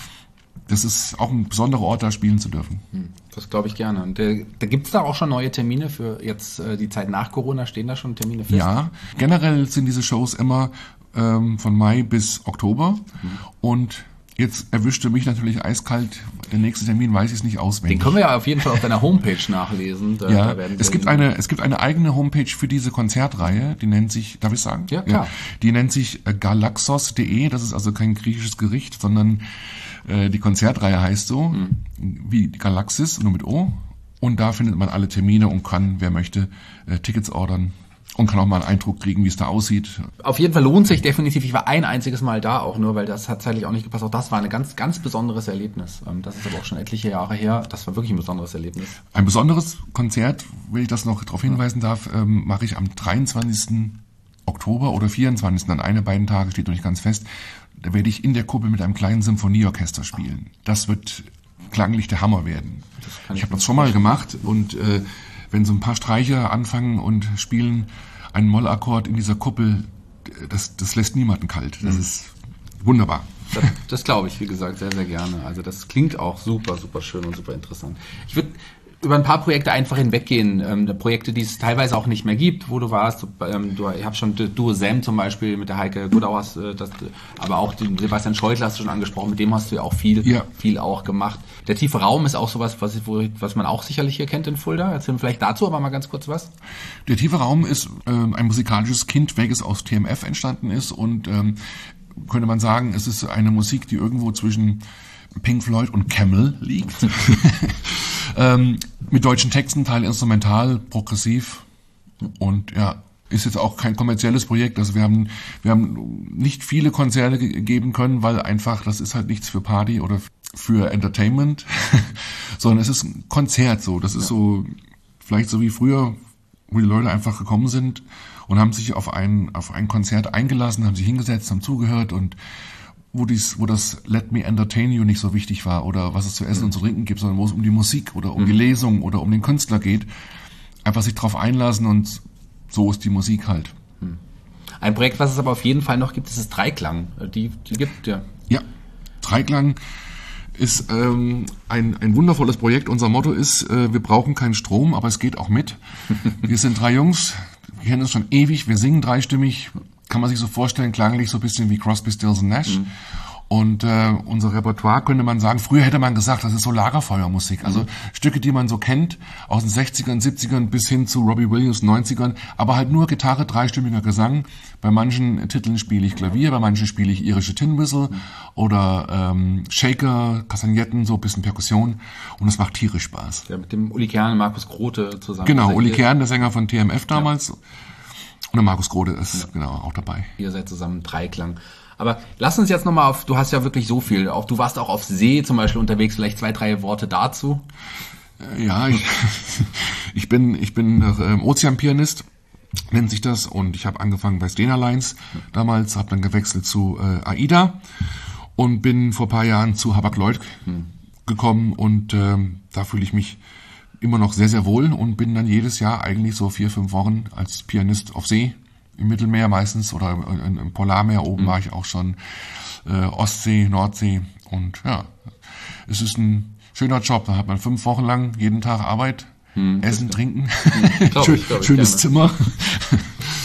das ist auch ein besonderer Ort, da spielen zu dürfen. Das glaube ich gerne. Und da gibt's da auch schon neue Termine für jetzt die Zeit nach Corona. Stehen da schon Termine fest? Ja, generell sind diese Shows immer von Mai bis Oktober. Und jetzt erwischte mich natürlich eiskalt. Der nächste Termin weiß ich es nicht auswendig. Den können wir ja auf jeden Fall auf deiner Homepage nachlesen. Da es gibt eine eigene Homepage für diese Konzertreihe, die nennt sich, darf ich sagen? Ja, klar. Die nennt sich galaxos.de, das ist also kein griechisches Gericht, sondern die Konzertreihe heißt so, wie die Galaxis, nur mit O. Und da findet man alle Termine und kann, wer möchte, Tickets ordern. Und kann auch mal einen Eindruck kriegen, wie es da aussieht. Auf jeden Fall lohnt sich definitiv. Ich war ein einziges Mal da auch nur, weil das hat zeitlich auch nicht gepasst. Auch das war ein ganz, ganz besonderes Erlebnis. Das ist aber auch schon etliche Jahre her. Das war wirklich ein besonderes Erlebnis. Ein besonderes Konzert, wenn ich das noch darauf hinweisen darf, mache ich am 23. Oktober oder 24. An eine beiden Tage, steht noch nicht ganz fest. Da werde ich in der Kuppel mit einem kleinen Symphonieorchester spielen. Das wird klanglich der Hammer werden. Ich habe das schon mal gemacht und wenn so ein paar Streicher anfangen und spielen einen Mollakkord in dieser Kuppel, das lässt niemanden kalt. Das ist wunderbar. Das glaube ich, wie gesagt, sehr, sehr gerne. Also das klingt auch super, super schön und super interessant. Ich würde über ein paar Projekte einfach hinweggehen. Projekte, die es teilweise auch nicht mehr gibt, wo du warst. Ich habe schon Duo Sam zum Beispiel mit der Heike Gudauer, aber auch den Sebastian Scheutler hast du schon angesprochen, mit dem hast du ja auch viel auch gemacht. Der tiefe Raum ist auch sowas, was man auch sicherlich hier kennt in Fulda. Erzähl mir vielleicht dazu aber mal ganz kurz was. Der tiefe Raum ist ein musikalisches Kind, welches aus TMF entstanden ist und könnte man sagen, es ist eine Musik, die irgendwo zwischen Pink Floyd und Camel liegt. Mit deutschen Texten, Teil instrumental, progressiv und ja, ist jetzt auch kein kommerzielles Projekt. Also wir haben nicht viele Konzerte geben können, weil einfach, das ist halt nichts für Party oder für Entertainment, sondern es ist ein Konzert so. Das ist so, vielleicht so wie früher, wo die Leute einfach gekommen sind und haben sich auf ein Konzert eingelassen, haben sich hingesetzt, haben zugehört und wo das Let Me Entertain You nicht so wichtig war oder was es zu essen und zu trinken gibt, sondern wo es um die Musik oder um die Lesung oder um den Künstler geht, einfach sich drauf einlassen und so ist die Musik halt. Ein Projekt, was es aber auf jeden Fall noch gibt, ist das Dreiklang. Die gibt ja. Ja, Dreiklang ist ein wundervolles Projekt. Unser Motto ist, wir brauchen keinen Strom, aber es geht auch mit. Wir sind 3 Jungs, wir kennen uns schon ewig, wir singen dreistimmig, kann man sich so vorstellen, klanglich so ein bisschen wie Crosby, Stills and Nash. Und unser Repertoire könnte man sagen, früher hätte man gesagt, das ist so Lagerfeuermusik. Also Stücke, die man so kennt, aus den 60ern, 70ern bis hin zu Robbie Williams, 90ern, aber halt nur Gitarre, dreistimmiger Gesang. Bei manchen Titeln spiele ich Klavier, bei manchen spiele ich irische Tin Whistle oder Shaker, Kastagnetten, so ein bisschen Perkussion. Und es macht tierisch Spaß. Ja, mit dem Uli Kern und Markus Grote zusammen. Genau, Uli Kern, der Sänger von TMF damals. Ja. Und der Markus Grote ist genau auch dabei. Ihr seid zusammen Dreiklang. Aber lass uns jetzt nochmal du hast ja wirklich so viel, du warst auch auf See zum Beispiel unterwegs, vielleicht 2, 3 Worte dazu. Ja, ich bin Ozeanpianist, nennt sich das, und ich habe angefangen bei Stena Lines damals, habe dann gewechselt zu AIDA und bin vor ein paar Jahren zu Hapag-Lloyd gekommen und da fühle ich mich immer noch sehr, sehr wohl und bin dann jedes Jahr eigentlich so 4, 5 Wochen als Pianist auf See, im Mittelmeer meistens oder im Polarmeer oben war ich auch schon, Ostsee, Nordsee und ja, es ist ein schöner Job, da hat man 5 Wochen lang jeden Tag Arbeit, Essen, Trinken, schönes Zimmer.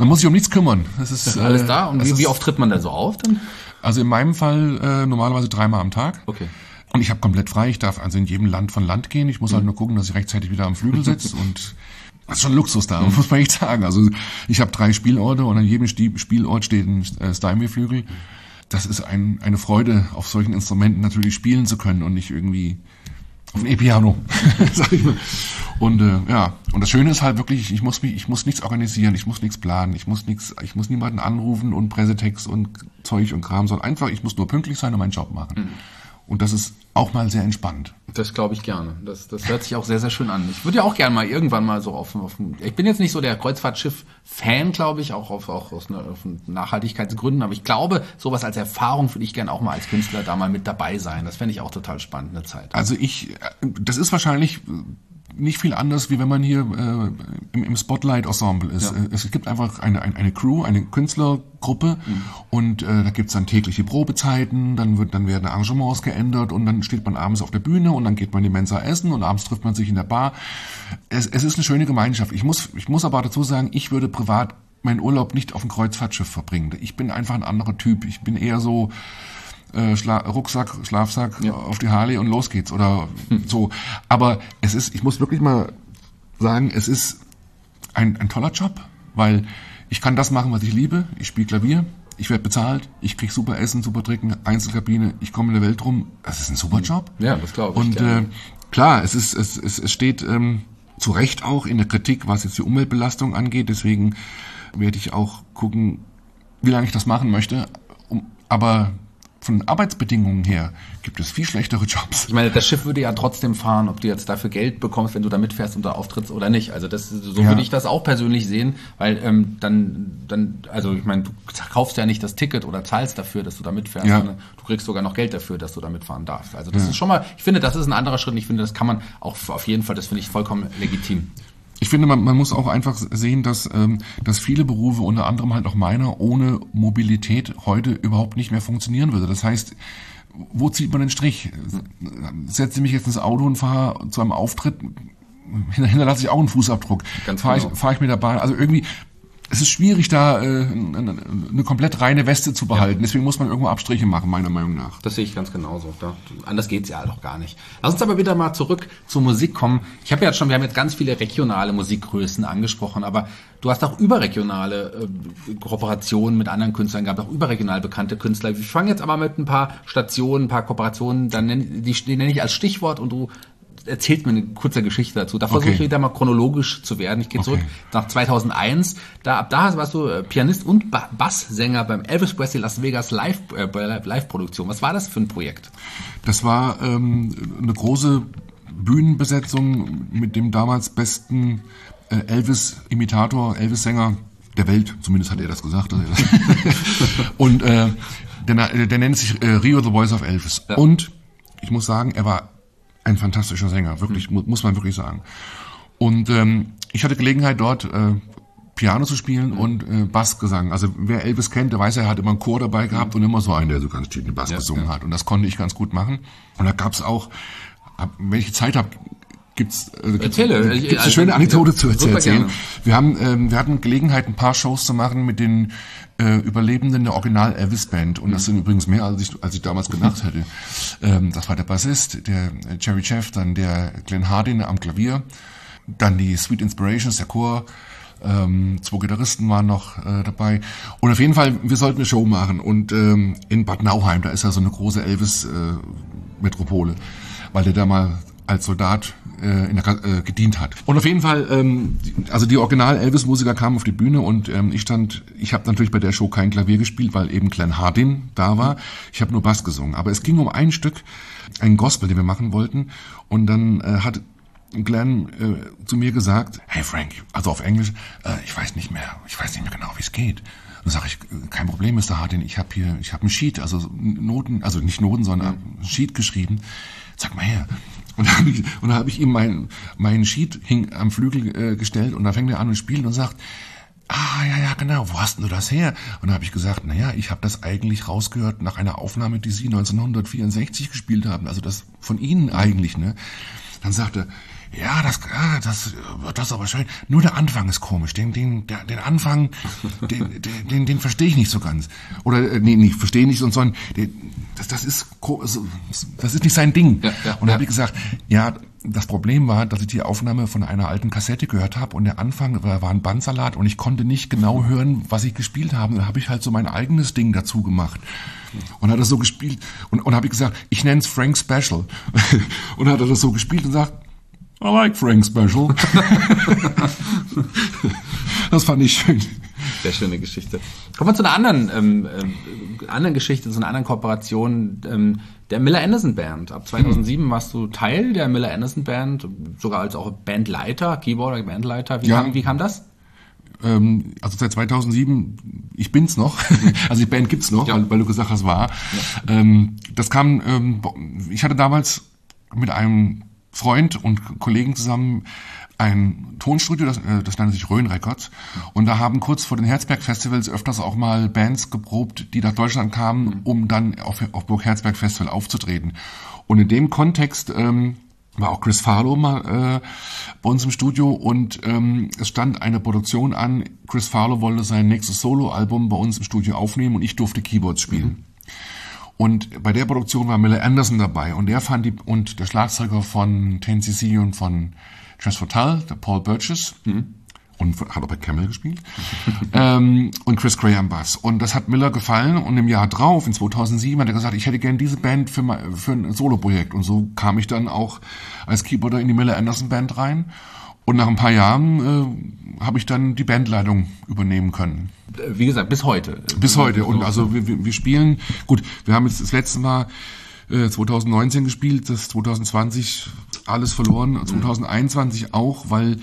Man muss sich um nichts kümmern. Das ist alles da. Und wie oft tritt man da so auf dann? Also in meinem Fall normalerweise 3-mal am Tag. Okay. Und ich habe komplett frei. Ich darf also in jedem Land von Land gehen. Ich muss halt nur gucken, dass ich rechtzeitig wieder am Flügel sitze. Und das ist schon Luxus da, muss man echt sagen. Also ich habe 3 Spielorte und an jedem Spielort steht ein Steinway-Flügel. Das ist eine Freude, auf solchen Instrumenten natürlich spielen zu können und nicht irgendwie auf ein E-Piano, sag ich mal. Und und das Schöne ist halt wirklich, ich muss nichts organisieren, ich muss nichts planen, ich muss niemanden anrufen und Pressetext und Zeug und Kram, sondern einfach, ich muss nur pünktlich sein und meinen Job machen. Und das ist auch mal sehr entspannt. Das glaube ich gerne. Das hört sich auch sehr, sehr schön an. Ich würde ja auch gerne mal irgendwann mal so auf ich bin jetzt nicht so der Kreuzfahrtschiff-Fan, glaube ich, auch aus Nachhaltigkeitsgründen, aber ich glaube, sowas als Erfahrung würde ich gerne auch mal als Künstler da mal mit dabei sein. Das fände ich auch total spannend, eine Zeit. Also das ist wahrscheinlich nicht viel anders, wie wenn man hier im Spotlight-Ensemble ist. Ja. Es gibt einfach eine Crew, eine Künstlergruppe und da gibt's dann tägliche Probezeiten, dann werden Arrangements geändert und dann steht man abends auf der Bühne und dann geht man in die Mensa essen und abends trifft man sich in der Bar. Es ist eine schöne Gemeinschaft. Ich muss aber dazu sagen, ich würde privat meinen Urlaub nicht auf dem Kreuzfahrtschiff verbringen. Ich bin einfach ein anderer Typ. Ich bin eher so Rucksack, Schlafsack, auf die Harley und los geht's oder so. Aber ich muss wirklich mal sagen, es ist ein toller Job, weil ich kann das machen, was ich liebe. Ich spiele Klavier, ich werde bezahlt, ich krieg super Essen, super Trinken, Einzelkabine, ich komme in der Welt rum. Das ist ein super Job. Ja, das glaube ich. Und klar, es steht zu Recht auch in der Kritik, was jetzt die Umweltbelastung angeht. Deswegen werde ich auch gucken, wie lange ich das machen möchte. Aber von Arbeitsbedingungen her gibt es viel schlechtere Jobs. Ich meine, das Schiff würde ja trotzdem fahren, ob du jetzt dafür Geld bekommst, wenn du da mitfährst und da auftrittst oder nicht. Also würde ich das auch persönlich sehen, weil also ich meine, du kaufst ja nicht das Ticket oder zahlst dafür, dass du da mitfährst, sondern du kriegst sogar noch Geld dafür, dass du da mitfahren darfst. Also das ist schon mal, ich finde, das ist ein anderer Schritt. Ich finde, das kann man auch auf jeden Fall, das finde ich vollkommen legitim. Ich finde, man muss auch einfach sehen, dass viele Berufe, unter anderem halt auch meiner, ohne Mobilität heute überhaupt nicht mehr funktionieren würde. Das heißt, wo zieht man den Strich? Setze ich mich jetzt ins Auto und fahre zu einem Auftritt, hinterlasse ich auch einen Fußabdruck. Fahre ich mit der Bahn. Also irgendwie, es ist schwierig, da eine komplett reine Weste zu behalten. Deswegen muss man irgendwo Abstriche machen, meiner Meinung nach. Das sehe ich ganz genauso. Anders geht's ja halt auch gar nicht. Lass uns aber wieder mal zurück zur Musik kommen. Wir haben jetzt ganz viele regionale Musikgrößen angesprochen, aber du hast auch überregionale Kooperationen mit anderen Künstlern gehabt, auch überregional bekannte Künstler. Ich fange jetzt aber mit ein paar Stationen, ein paar Kooperationen, die nenne ich als Stichwort und du erzählt mir eine kurze Geschichte dazu. Da versuche ich wieder mal chronologisch zu werden. Ich gehe zurück nach 2001. Ab da warst du Pianist und Basssänger beim Elvis Presley Las Vegas Live-Produktion. Was war das für ein Projekt? Das war eine große Bühnenbesetzung mit dem damals besten Elvis-Imitator, Elvis-Sänger der Welt. Zumindest hat er das gesagt. Und der nennt sich Rio the Voice of Elvis. Ja. Und ich muss sagen, er war ein fantastischer Sänger, wirklich, muss man wirklich sagen. Und ich hatte Gelegenheit, dort Piano zu spielen und Bassgesang. Also wer Elvis kennt, der weiß, er hat immer einen Chor dabei gehabt und immer so einen, der so ganz schön Bass gesungen hat. Und das konnte ich ganz gut machen. Und da gab's auch, wenn ich Zeit habe, gibt's eine schöne Anekdote zu erzählen. Wir hatten Gelegenheit, ein paar Shows zu machen mit den Überlebenden der Original Elvis Band. Und das sind übrigens mehr, als ich damals gedacht hätte. Das war der Bassist, der Jerry Jeff, dann der Glenn Hardin am Klavier, dann die Sweet Inspirations, der Chor, 2 Gitarristen waren noch dabei. Und auf jeden Fall, wir sollten eine Show machen. Und in Bad Nauheim, da ist ja so eine große Elvis-Metropole, weil der da mal als Soldat gedient hat. Und auf jeden Fall, also die Original-Elvis-Musiker kamen auf die Bühne und ich habe natürlich bei der Show kein Klavier gespielt, weil eben Glenn Hardin da war. Ich habe nur Bass gesungen. Aber es ging um ein Stück, einen Gospel, den wir machen wollten. Und dann hat Glenn zu mir gesagt, hey Frank, also auf Englisch, ich weiß nicht mehr genau, wie es geht. Dann sage ich, kein Problem, Mr. Hardin, ich habe einen Sheet, also Noten, also nicht Noten, sondern ein Sheet geschrieben. Sag mal her. Und dann habe ich ihm meinen Sheet am Flügel gestellt und dann fängt er an und spielt und sagt, ja, genau, wo hast denn du das her? Und dann habe ich gesagt, ich habe das eigentlich rausgehört nach einer Aufnahme, die Sie 1964 gespielt haben, also das von Ihnen eigentlich, ne? Dann sagt er, ja, das ist aber schön. Nur der Anfang ist komisch. Den Anfang, den verstehe ich nicht so ganz. Oder, nicht verstehe nicht, sondern das ist nicht sein Ding. Ja, und da habe ich gesagt, ja, das Problem war, dass ich die Aufnahme von einer alten Kassette gehört habe und der Anfang war ein Bandsalat und ich konnte nicht genau hören, was ich gespielt habe. Da habe ich halt so mein eigenes Ding dazu gemacht. Und hat er so gespielt und habe ich gesagt, ich nenne es Frank Special. Und hat er das so gespielt und sagt, I like Frank Special. Das fand ich schön. Sehr schöne Geschichte. Kommen wir zu einer anderen Geschichte, zu einer anderen Kooperation, der Miller Anderson Band. Ab 2007 warst du Teil der Miller Anderson Band, sogar als auch Bandleiter, Keyboarder, Bandleiter. Wie kam das? Also seit 2007, ich bin's noch, also die Band gibt's noch, weil du gesagt hast, war. Ja. Das kam, ich hatte damals mit einem Freund und Kollegen zusammen ein Tonstudio, das nannte sich Rhön Records. Und da haben kurz vor den Herzberg-Festivals öfters auch mal Bands geprobt, die nach Deutschland kamen, um dann auf Burg Herzberg Festival aufzutreten. Und in dem Kontext war auch Chris Farlow mal bei uns im Studio und es stand eine Produktion an. Chris Farlow wollte sein nächstes Soloalbum bei uns im Studio aufnehmen und ich durfte Keyboards spielen. Und bei der Produktion war Miller Anderson dabei und und der Schlagzeuger von 10cc und von Tres Fatal, der Paul Burgess, und hat auch bei Camel gespielt, und Chris Gray am Bass. Und das hat Miller gefallen und im Jahr drauf, in 2007, hat er gesagt, ich hätte gern diese Band für ein Soloprojekt. Und so kam ich dann auch als Keyboarder in die Miller Anderson Band rein. Und nach ein paar Jahren habe ich dann die Bandleitung übernehmen können. Wie gesagt, bis heute. Bis heute. Und also wir spielen, gut, wir haben jetzt das letzte Mal 2019 gespielt, das 2020 alles verloren, 2021 auch, weil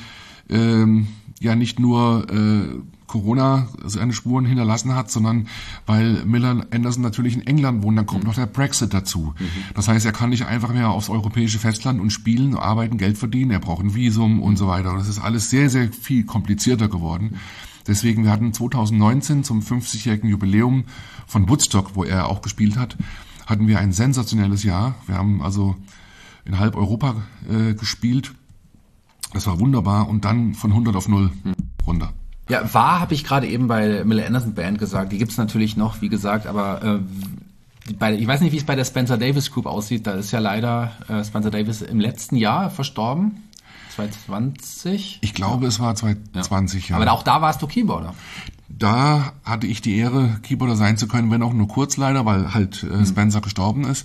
ja nicht nur Corona seine Spuren hinterlassen hat, sondern weil Miller Anderson natürlich in England wohnt, dann kommt noch der Brexit dazu. Das heißt, er kann nicht einfach mehr aufs europäische Festland und spielen, arbeiten, Geld verdienen, er braucht ein Visum und so weiter. Und das ist alles sehr, sehr viel komplizierter geworden. Deswegen, wir hatten 2019 zum 50-jährigen Jubiläum von Woodstock, wo er auch gespielt hat, hatten wir ein sensationelles Jahr. Wir haben also in halb Europa gespielt. Das war wunderbar und dann von 100 auf 0 runter. Ja, habe ich gerade eben bei Miller Anderson Band gesagt. Die gibt's natürlich noch, wie gesagt, aber ich weiß nicht, wie es bei der Spencer Davis Group aussieht. Da ist ja leider Spencer Davis im letzten Jahr verstorben. 2020? Ich glaube, es war 2020, ja. Aber auch da warst du Keyboarder. Da hatte ich die Ehre, Keyboarder sein zu können, wenn auch nur kurz leider, weil halt Spencer gestorben ist.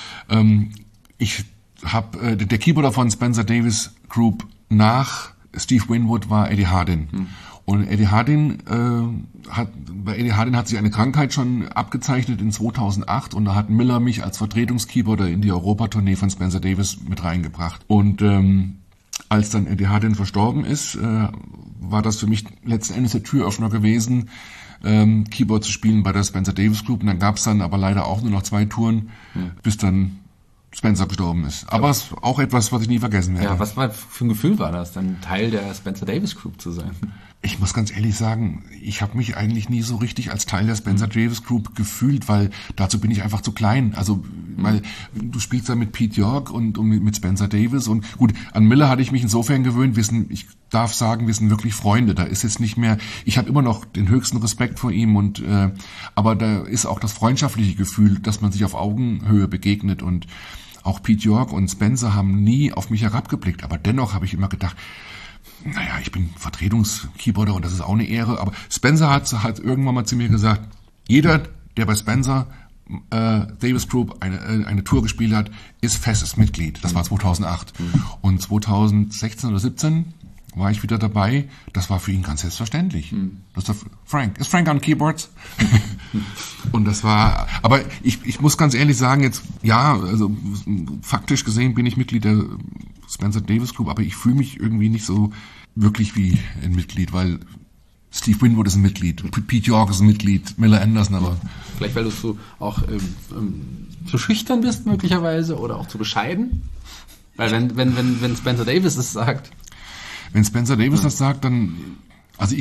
Der Keyboarder von Spencer Davis Group nach Steve Winwood war Eddie Hardin. Und Eddie Hardin bei Eddie Hardin hat sich eine Krankheit schon abgezeichnet in 2008 und da hat Miller mich als Vertretungskeyboarder in die Europatournee von Spencer Davis mit reingebracht. Und als dann Eddie Hardin verstorben ist, war das für mich letzten Endes der Türöffner gewesen, Keyboard zu spielen bei der Spencer Davis Group. Und dann gab es dann aber leider auch nur noch 2 Touren, bis dann Spencer gestorben ist. Aber es ist auch etwas, was ich nie vergessen werde. Ja, was für ein Gefühl war das, dann Teil der Spencer Davis Group zu sein? Ich muss ganz ehrlich sagen, ich habe mich eigentlich nie so richtig als Teil der Spencer Davis Group gefühlt, weil dazu bin ich einfach zu klein. Also, weil du spielst da mit Pete York und mit Spencer Davis und gut, an Miller hatte ich mich insofern gewöhnt, ich darf sagen, wir sind wirklich Freunde. Da ist jetzt nicht mehr, ich habe immer noch den höchsten Respekt vor ihm und aber da ist auch das freundschaftliche Gefühl, dass man sich auf Augenhöhe begegnet und auch Pete York und Spencer haben nie auf mich herabgeblickt, aber dennoch habe ich immer gedacht, naja, ich bin Vertretungskeyboarder und das ist auch eine Ehre, aber Spencer hat irgendwann mal zu mir gesagt, jeder, der bei Spencer Davis Group eine Tour gespielt hat, ist festes Mitglied. Das war 2008. Und 2016 oder 17 war ich wieder dabei. Das war für ihn ganz selbstverständlich. Das ist Frank. Ist Frank on Keyboards? Und das war, aber ich muss ganz ehrlich sagen, jetzt, ja, also faktisch gesehen bin ich Mitglied der Spencer Davis Group, aber ich fühle mich irgendwie nicht so wirklich wie ein Mitglied, weil Steve Winwood ist ein Mitglied, Pete York ist ein Mitglied, Miller Anderson, aber... Vielleicht, weil du so auch zu schüchtern bist möglicherweise oder auch zu bescheiden? Weil wenn Spencer Davis es sagt... Wenn Spencer Davis das sagt, dann... Also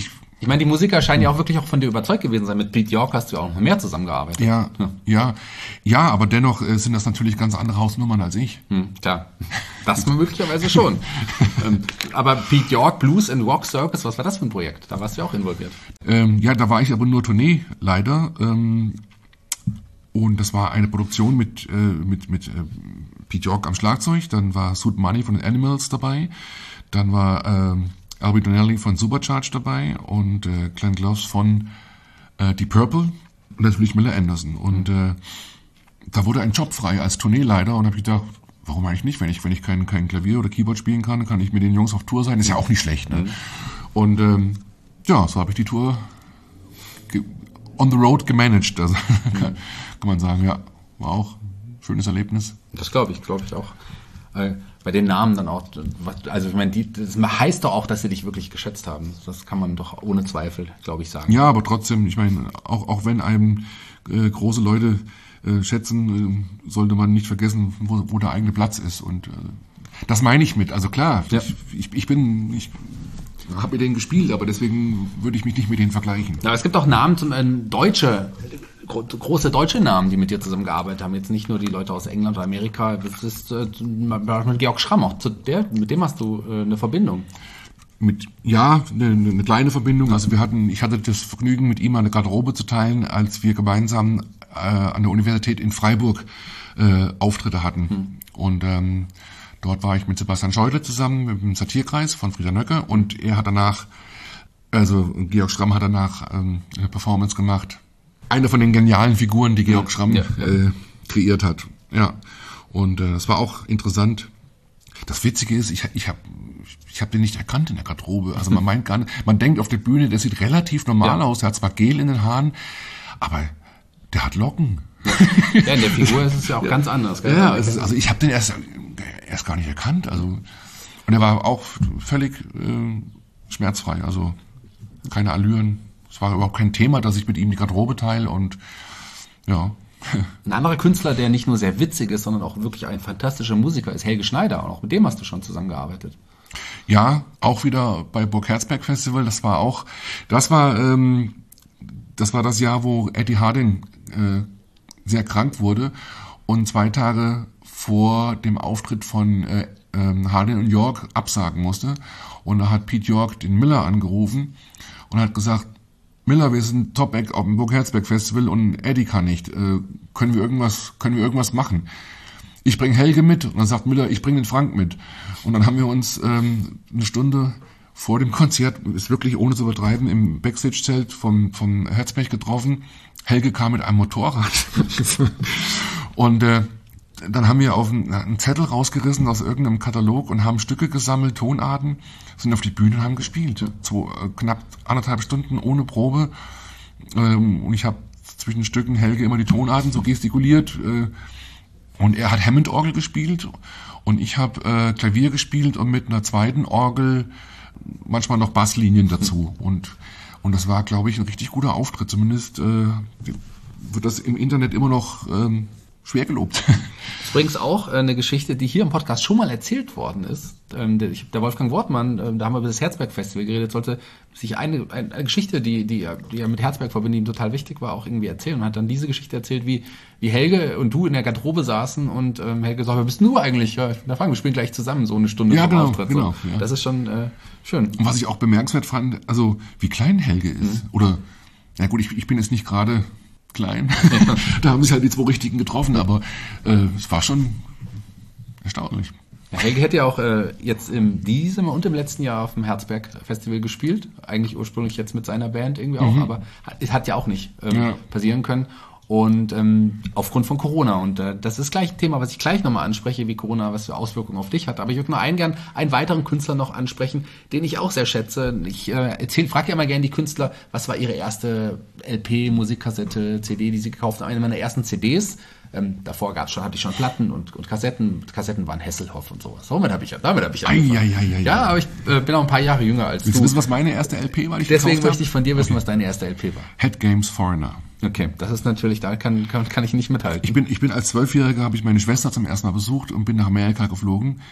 Ich meine, die Musiker scheinen ja auch wirklich auch von dir überzeugt gewesen sein. Mit Pete York hast du ja auch noch mehr zusammengearbeitet. Ja, aber dennoch sind das natürlich ganz andere Hausnummern als ich. Klar, das möglicherweise schon. Aber Pete York, Blues and Rock Circus, was war das für ein Projekt? Da warst du ja auch involviert. Da war ich aber nur Tourneeleiter. Und das war eine Produktion mit Pete York am Schlagzeug. Dann war Suit Money von den Animals dabei. Dann war Albie Donnelly von Supercharged dabei und Glenn Gloves von Deep Purple und natürlich Miller Anderson. Und da wurde ein Job frei als Tourneeleiter und habe ich gedacht, warum eigentlich nicht? Wenn ich kein Klavier oder Keyboard spielen kann ich mit den Jungs auf Tour sein. Ist ja auch nicht schlecht. Ne? Und so habe ich die Tour on the road gemanagt. Also, kann man sagen, ja, war auch ein schönes Erlebnis. Das glaube ich auch. Bei den Namen dann auch, also ich meine, das heißt doch auch, dass sie dich wirklich geschätzt haben. Das kann man doch ohne Zweifel, glaube ich, sagen. Ja, aber trotzdem, ich meine, auch wenn einem große Leute schätzen, sollte man nicht vergessen, wo der eigene Platz ist. Und das meine ich mit. Also klar, ja. Ich habe mit denen gespielt, aber deswegen würde ich mich nicht mit denen vergleichen. Aber es gibt auch Namen, große deutsche Namen, die mit dir zusammengearbeitet haben. Jetzt nicht nur die Leute aus England oder Amerika. Das ist mit Georg Schramm auch. Mit dem hast du eine Verbindung. Eine kleine Verbindung. Also ich hatte das Vergnügen, mit ihm eine Garderobe zu teilen, als wir gemeinsam an der Universität in Freiburg Auftritte hatten. Und dort war ich mit Sebastian Scheutle zusammen, mit dem Satirkreis von Frieder Nöcke. Und er hat danach, also Georg Schramm hat danach eine Performance gemacht. Eine von den genialen Figuren, die Georg Schramm kreiert hat. Ja. Und das war auch interessant. Das Witzige ist, ich hab den nicht erkannt in der Garderobe. Also man meint gar nicht, man denkt auf der Bühne, der sieht relativ normal aus, der hat zwar Gel in den Haaren, aber der hat Locken. Ja, in der Figur ist es ja auch ganz anders. Gell? Ja, also ich habe den erst gar nicht erkannt. Also und er war auch völlig schmerzfrei, also keine Allüren. Es war überhaupt kein Thema, dass ich mit ihm die Garderobe teile und ja. Ein anderer Künstler, der nicht nur sehr witzig ist, sondern auch wirklich ein fantastischer Musiker ist Helge Schneider. Und auch mit dem hast du schon zusammengearbeitet. Ja, auch wieder bei Burg Herzberg Festival. Das war das Jahr, wo Eddie Harding sehr krank wurde und 2 Tage vor dem Auftritt von Harding und York absagen musste. Und da hat Pete York den Miller angerufen und hat gesagt, Miller, wir sind Top-Act auf dem Burg Herzberg Festival und Eddie kann nicht. Können wir irgendwas machen? Ich bringe Helge mit. Und dann sagt Miller, ich bringe den Frank mit. Und dann haben wir uns eine Stunde vor dem Konzert, ist wirklich ohne zu übertreiben, im Backstage-Zelt vom Herzberg getroffen. Helge kam mit einem Motorrad. Und dann haben wir einen Zettel rausgerissen aus irgendeinem Katalog und haben Stücke gesammelt, Tonarten, sind auf die Bühne und haben gespielt. Knapp 1,5 Stunden ohne Probe. Und ich habe zwischen Stücken Helge immer die Tonarten so gestikuliert. Und er hat Hammond-Orgel gespielt und ich habe Klavier gespielt und mit einer zweiten Orgel manchmal noch Basslinien dazu. Und das war, glaube ich, ein richtig guter Auftritt. Zumindest wird das im Internet immer noch schwer gelobt. Das ist übrigens auch eine Geschichte, die hier im Podcast schon mal erzählt worden ist. Der Wolfgang Wortmann, da haben wir über das Herzberg-Festival geredet, sollte sich eine Geschichte, die er mit Herzberg verbindet, die ihm total wichtig war, auch irgendwie erzählen. Und hat dann diese Geschichte erzählt, wie Helge und du in der Garderobe saßen und Helge gesagt, wer bist du eigentlich? Ja, da fragen wir spielen gleich zusammen so eine Stunde vor Auftritt. Genau, so. Ja. Das ist schon schön. Und was ich auch bemerkenswert fand, also wie klein Helge ist. Oder, na gut, ich bin jetzt nicht gerade klein. Ja. Da haben sich halt die 2 Richtigen getroffen, aber es war schon erstaunlich. Ja, Helge hätte ja auch jetzt in diesem und im letzten Jahr auf dem Herzberg-Festival gespielt. Eigentlich ursprünglich jetzt mit seiner Band irgendwie auch, aber es hat ja auch nicht passieren können. Und aufgrund von Corona. Und das ist gleich ein Thema, was ich gleich nochmal anspreche, wie Corona, was für Auswirkungen auf dich hat. Aber ich würde nur gern einen weiteren Künstler noch ansprechen, den ich auch sehr schätze. Ich frage ja immer gerne die Künstler, was war ihre erste LP, Musikkassette, CD, die sie gekauft haben. Eine meiner ersten CDs. Davor hatte ich schon Platten und Kassetten. Kassetten waren Hasselhoff und sowas. Damit habe ich angefangen. Ja, aber ich bin auch ein paar Jahre jünger als du. Willst du wissen, was meine erste LP war? Deswegen möchte ich von dir wissen, was deine erste LP war. Head Games Foreigner. Okay, das ist natürlich, da kann ich nicht mithalten. Ich bin als 12-Jähriger, habe ich meine Schwester zum ersten Mal besucht und bin nach Amerika geflogen.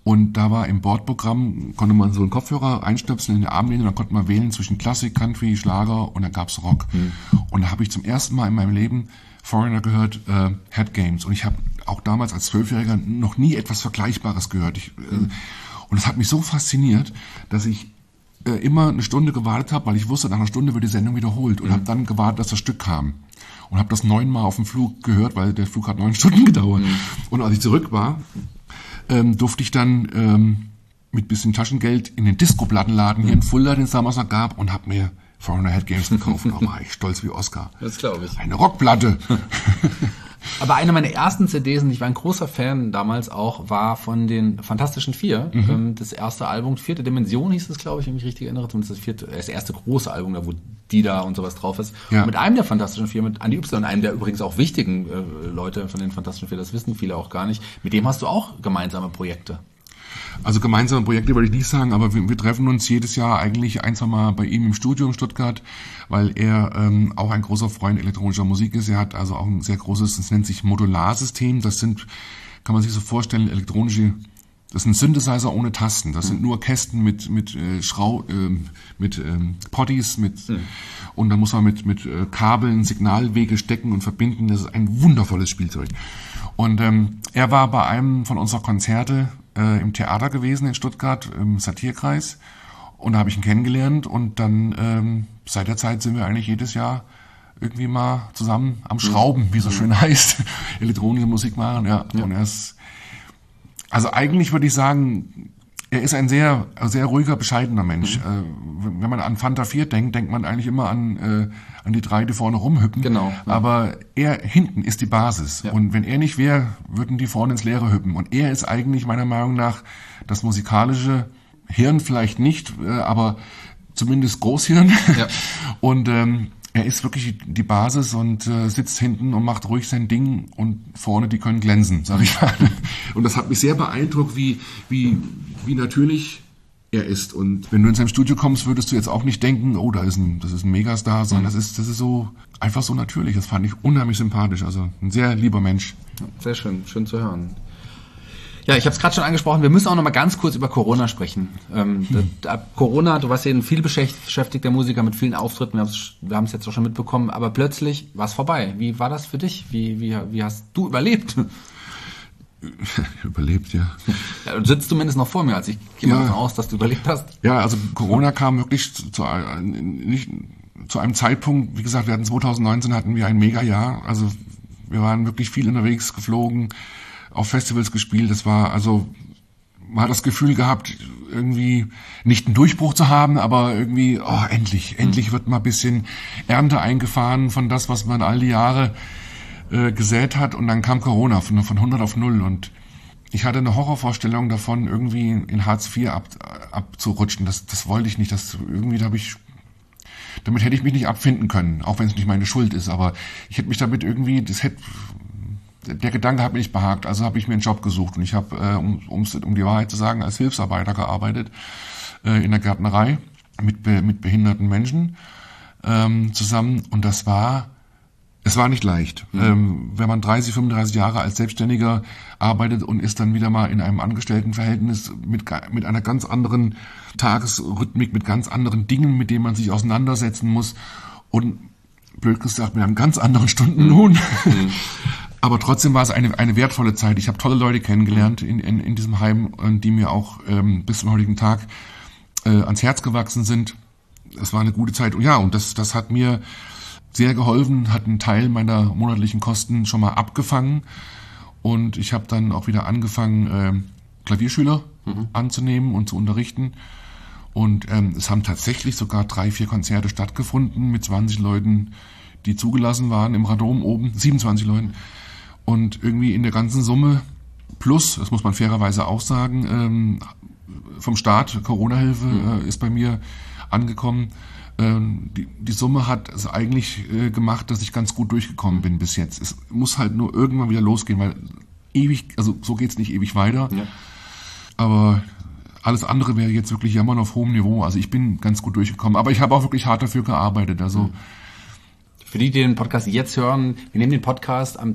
Und da war im Bordprogramm, konnte man so einen Kopfhörer einstöpseln in die Armlehne, und dann konnte man wählen zwischen Klassik, Country, Schlager, und dann gab's Rock. Und da habe ich zum ersten Mal in meinem Leben Foreigner gehört, Head Games. Und ich habe auch damals als 12-Jähriger noch nie etwas Vergleichbares gehört. Und es hat mich so fasziniert, dass ich immer eine Stunde gewartet habe, weil ich wusste, nach einer Stunde wird die Sendung wiederholt, und habe dann gewartet, dass das Stück kam. Und habe das 9-mal auf dem Flug gehört, weil der Flug hat 9 Stunden gedauert. Und als ich zurück war, durfte ich dann mit bisschen Taschengeld in den Disco-Plattenladen hier in Fulda, den es damals noch gab, und habe mir Foreigner Head Games gekauft. Da war ich stolz wie Oscar. Das glaube ich. Eine Rockplatte. Aber eine meiner ersten CDs, und ich war ein großer Fan damals auch, war von den Fantastischen Vier. Das erste Album, 4. Dimension hieß es, glaube ich, wenn ich mich richtig erinnere. Zumindest das erste große Album, da wo Dida und sowas drauf ist. Ja. Und mit einem der Fantastischen Vier, mit Andi Y, einem der übrigens auch wichtigen Leute von den Fantastischen Vier, das wissen viele auch gar nicht. Mit dem hast du auch gemeinsame Projekte. Also gemeinsame Projekte würde ich nicht sagen, aber wir treffen uns jedes Jahr eigentlich 1-2 Mal bei ihm im Studio in Stuttgart, weil er auch ein großer Freund elektronischer Musik ist. Er hat also auch ein sehr großes, das nennt sich Modularsystem. Das sind, kann man sich so vorstellen, das sind Synthesizer ohne Tasten. Das sind nur Kästen mit Potties, und dann muss man mit Kabeln Signalwege stecken und verbinden. Das ist ein wundervolles Spielzeug. Und er war bei einem von unserer Konzerte im Theater gewesen in Stuttgart, im Satirkreis, und da habe ich ihn kennengelernt, und dann seit der Zeit sind wir eigentlich jedes Jahr irgendwie mal zusammen am Schrauben, wie so schön heißt, elektronische Musik machen, ja. Und er ist, also eigentlich würde ich sagen, er ist ein sehr, sehr ruhiger, bescheidener Mensch. Wenn man an Fanta 4 denkt man eigentlich immer an die 3, die vorne rumhüppen. Genau. Ja. Aber er hinten ist die Basis. Ja. Und wenn er nicht wäre, würden die vorne ins Leere hüppen. Und er ist eigentlich meiner Meinung nach das musikalische Hirn, vielleicht nicht, aber zumindest Großhirn. Ja. Und er ist wirklich die Basis und sitzt hinten und macht ruhig sein Ding, und vorne, die können glänzen, sag ich mal. Und das hat mich sehr beeindruckt, wie natürlich er ist. Und wenn du in seinem Studio kommst, würdest du jetzt auch nicht denken, oh, das ist ein Megastar, sondern das ist so einfach so natürlich. Das fand ich unheimlich sympathisch. Also ein sehr lieber Mensch. Sehr schön zu hören. Ja, ich habe es gerade schon angesprochen, wir müssen auch noch mal ganz kurz über Corona sprechen. Corona, du warst ja ein viel beschäftigter Musiker mit vielen Auftritten, wir haben es jetzt auch schon mitbekommen, aber plötzlich war es vorbei. Wie war das für dich? Wie hast du überlebt? Überlebt, ja. Du sitzt zumindest noch vor mir, als ich gehe mal davon aus, dass du überlebt hast. Ja, also Corona kam wirklich zu einem Zeitpunkt, wie gesagt, 2019 hatten wir ein Mega-Jahr, also wir waren wirklich viel unterwegs, geflogen, auf Festivals gespielt. Das war, also man hat das Gefühl gehabt, irgendwie nicht einen Durchbruch zu haben, aber irgendwie, endlich wird mal ein bisschen Ernte eingefahren von das, was man all die Jahre gesät hat, und dann kam Corona von 100 auf 0, und ich hatte eine Horrorvorstellung davon, irgendwie in Hartz IV abzurutschen. Das wollte ich nicht. Damit hätte ich mich nicht abfinden können, auch wenn es nicht meine Schuld ist, aber ich hätte mich damit irgendwie, der Gedanke hat mir nicht behagt, also habe ich mir einen Job gesucht, und ich habe, um die Wahrheit zu sagen, als Hilfsarbeiter gearbeitet in der Gärtnerei mit behinderten Menschen zusammen, und es war nicht leicht. Wenn man 30, 35 Jahre als Selbstständiger arbeitet und ist dann wieder mal in einem Angestelltenverhältnis mit einer ganz anderen Tagesrhythmik, mit ganz anderen Dingen, mit denen man sich auseinandersetzen muss, und blöd gesagt mit einem ganz anderen Stundenlohn. Aber trotzdem war es eine wertvolle Zeit. Ich habe tolle Leute kennengelernt in diesem Heim, die mir auch bis zum heutigen Tag ans Herz gewachsen sind. Es war eine gute Zeit. Und ja, und das hat mir sehr geholfen, hat einen Teil meiner monatlichen Kosten schon mal abgefangen, und ich habe dann auch wieder angefangen, Klavierschüler anzunehmen und zu unterrichten, und es haben tatsächlich sogar 3-4 Konzerte stattgefunden mit 20 Leuten, die zugelassen waren im Radom oben, 27 Leuten, und irgendwie in der ganzen Summe plus, das muss man fairerweise auch sagen, vom Staat, Corona-Hilfe ist bei mir angekommen. Die Summe hat es eigentlich gemacht, dass ich ganz gut durchgekommen bin bis jetzt. Es muss halt nur irgendwann wieder losgehen, weil so geht's nicht ewig weiter. Ja. Aber alles andere wäre jetzt wirklich jammern auf hohem Niveau. Also ich bin ganz gut durchgekommen. Aber ich habe auch wirklich hart dafür gearbeitet. Also für die den Podcast jetzt hören, wir nehmen den Podcast am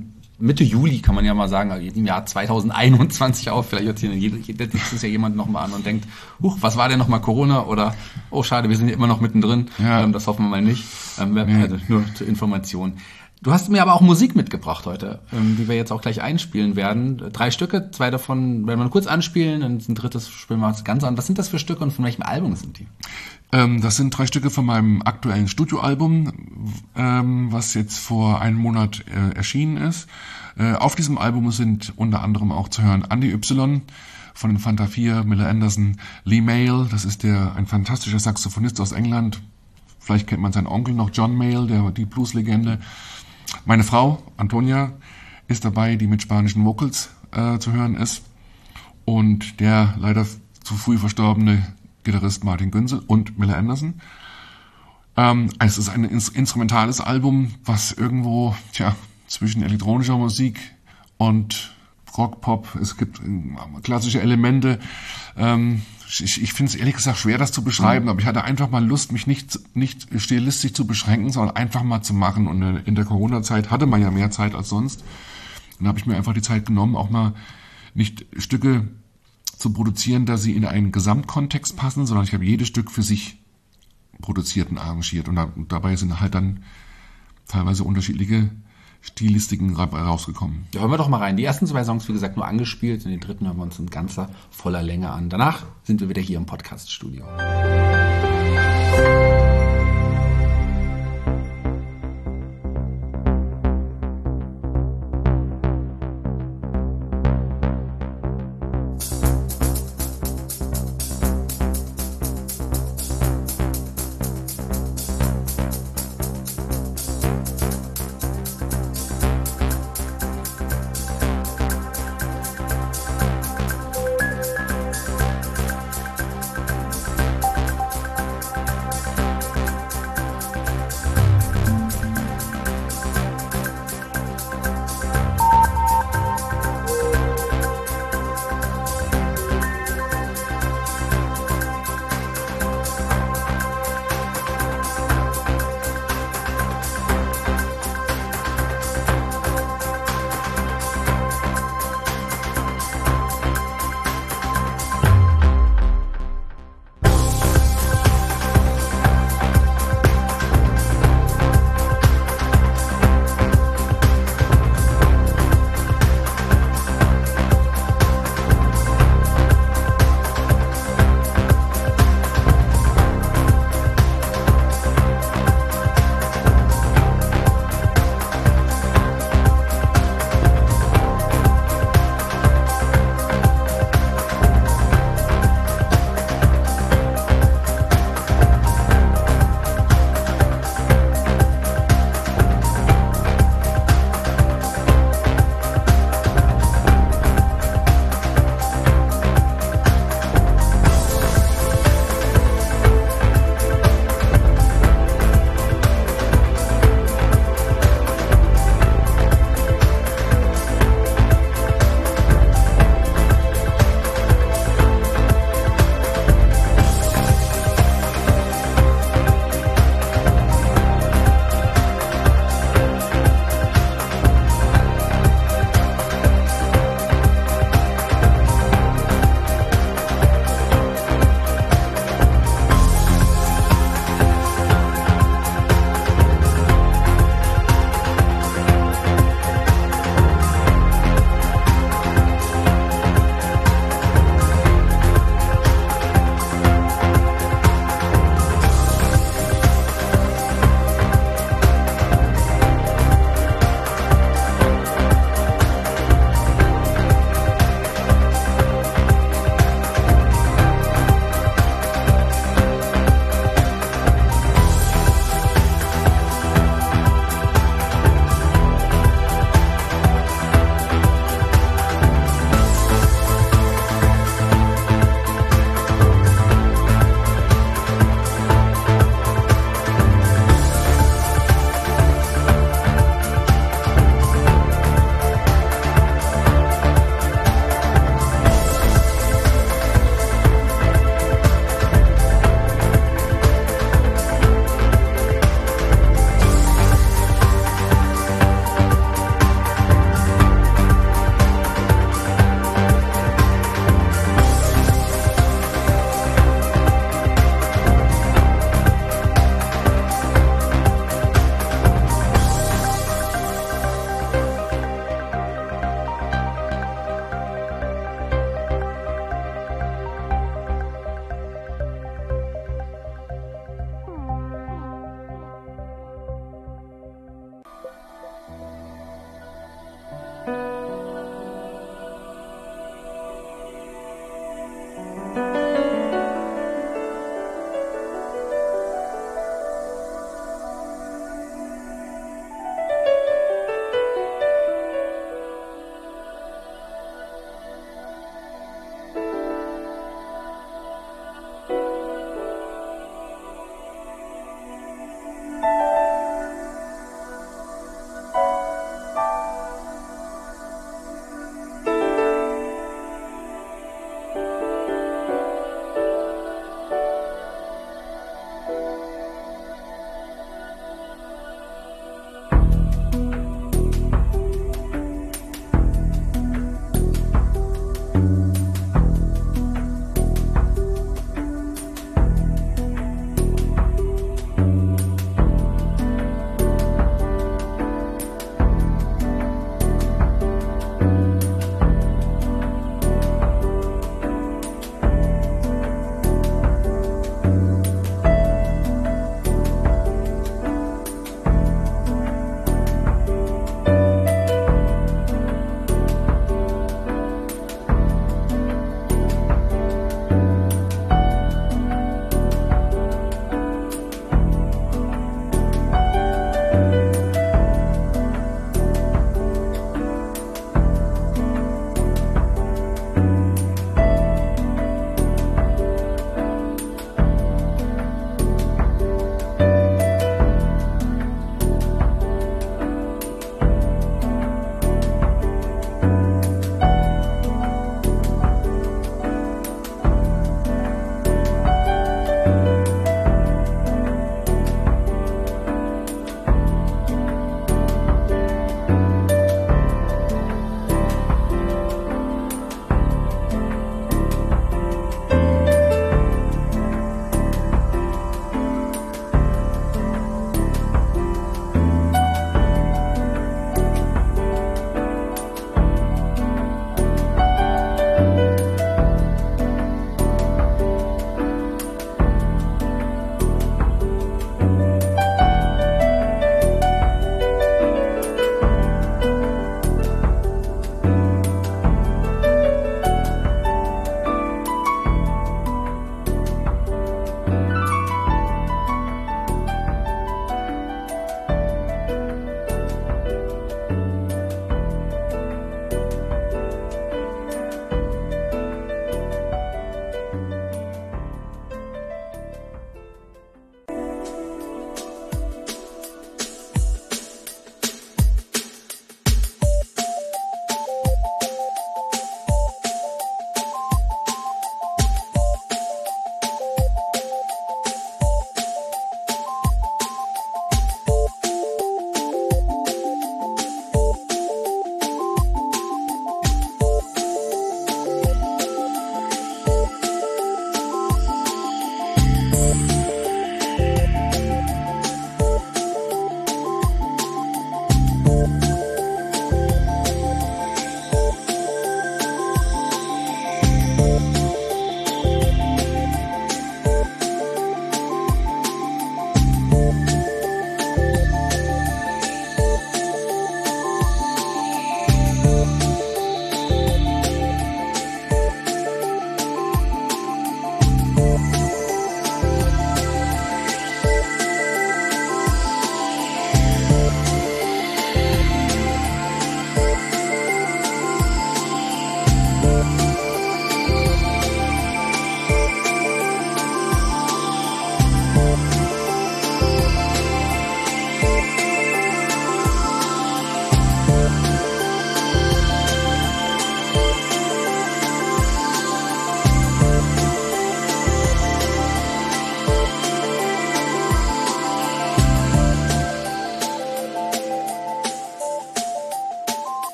Mitte Juli, kann man ja mal sagen, im Jahr 2021 auf. Vielleicht hört sich nächstes Jahr jemand nochmal an und denkt, was war denn nochmal Corona? Oder, oh schade, wir sind ja immer noch mittendrin. Ja. Das hoffen wir mal nicht. Also nur zur Information. Du hast mir aber auch Musik mitgebracht heute, die wir jetzt auch gleich einspielen werden. 3 Stücke, 2 davon werden wir kurz anspielen, dann ein drittes spielen wir uns ganz an. Was sind das für Stücke und von welchem Album sind die? Das sind 3 Stücke von meinem aktuellen Studioalbum, was jetzt vor einem Monat erschienen ist. Auf diesem Album sind unter anderem auch zu hören Andy Y von den Fanta 4, Miller Anderson, Lee Mayle, das ist ein fantastischer Saxophonist aus England. Vielleicht kennt man seinen Onkel noch, John Mayle, die Blues-Legende. Meine Frau, Antonia, ist dabei, die mit spanischen Vocals zu hören ist. Und der leider zu früh verstorbene Gitarrist Martin Günzel und Miller Anderson. Es ist ein instrumentales Album, was irgendwo zwischen elektronischer Musik und Rock, Pop, es gibt klassische Elemente. Ich finde es ehrlich gesagt schwer, das zu beschreiben, aber ich hatte einfach mal Lust, mich nicht stilistisch zu beschränken, sondern einfach mal zu machen. Und in der Corona-Zeit hatte man ja mehr Zeit als sonst. Dann habe ich mir einfach die Zeit genommen, auch mal nicht Stücke zu produzieren, dass sie in einen Gesamtkontext passen, sondern ich habe jedes Stück für sich produziert und arrangiert. Und dabei sind halt dann teilweise unterschiedliche Stilistiken rausgekommen. Ja, hören wir doch mal rein. Die ersten 2 Songs, wie gesagt, nur angespielt und den dritten hören wir uns in ganzer voller Länge an. Danach sind wir wieder hier im Podcast-Studio.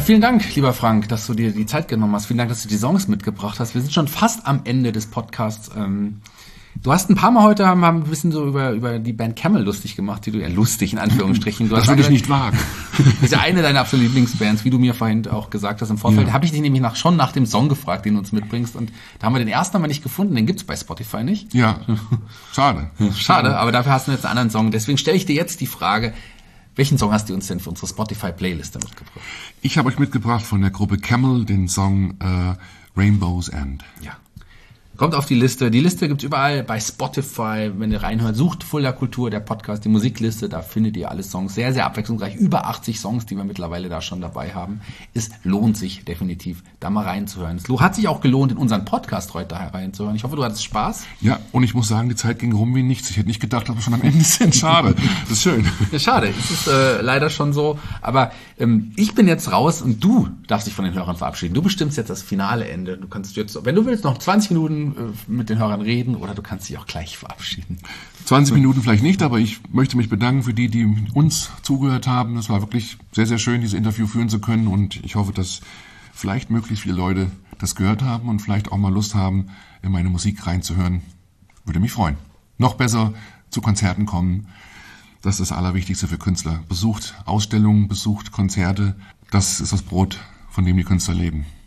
vielen Dank, lieber Frank, dass du dir die Zeit genommen hast. Vielen Dank, dass du die Songs mitgebracht hast. Wir sind schon fast am Ende des Podcasts. Du hast ein paar Mal heute haben ein bisschen so über die Band Camel lustig gemacht, die du lustig in Anführungsstrichen. Das würde ich nicht wagen. Das ist ja eine deiner absoluten Lieblingsbands, wie du mir vorhin auch gesagt hast im Vorfeld. Da habe ich dich nämlich schon nach dem Song gefragt, den du uns mitbringst. Und da haben wir den ersten aber nicht gefunden. Den gibt's bei Spotify nicht. Ja, schade. Schade, aber dafür hast du jetzt einen anderen Song. Deswegen stelle ich dir jetzt die Frage, welchen Song hast du uns denn für unsere Spotify-Playliste mitgebracht? Ich habe euch mitgebracht von der Gruppe Camel den Song Rainbow's End. Ja. Kommt auf die Liste. Die Liste gibt's überall bei Spotify. Wenn ihr reinhört, sucht Fulda Kultur, der Podcast, die Musikliste. Da findet ihr alle Songs. Sehr, sehr abwechslungsreich. Über 80 Songs, die wir mittlerweile da schon dabei haben. Es lohnt sich definitiv, da mal reinzuhören. Es hat sich auch gelohnt, in unseren Podcast heute reinzuhören. Ich hoffe, du hattest Spaß. Ja, und ich muss sagen, die Zeit ging rum wie nichts. Ich hätte nicht gedacht, dass wir schon am Ende sind. Schade. Das ist schön. Ja, schade. Es ist leider schon so. Aber ich bin jetzt raus und du darfst dich von den Hörern verabschieden. Du bestimmst jetzt das finale Ende. Du kannst jetzt, wenn du willst, noch 20 Minuten mit den Hörern reden oder du kannst dich auch gleich verabschieden. 20 Minuten vielleicht nicht, aber ich möchte mich bedanken für die uns zugehört haben. Es war wirklich sehr, sehr schön, dieses Interview führen zu können und ich hoffe, dass vielleicht möglichst viele Leute das gehört haben und vielleicht auch mal Lust haben, in meine Musik reinzuhören. Würde mich freuen. Noch besser zu Konzerten kommen. Das ist das Allerwichtigste für Künstler. Besucht Ausstellungen, besucht Konzerte. Das ist das Brot, von dem die Künstler leben.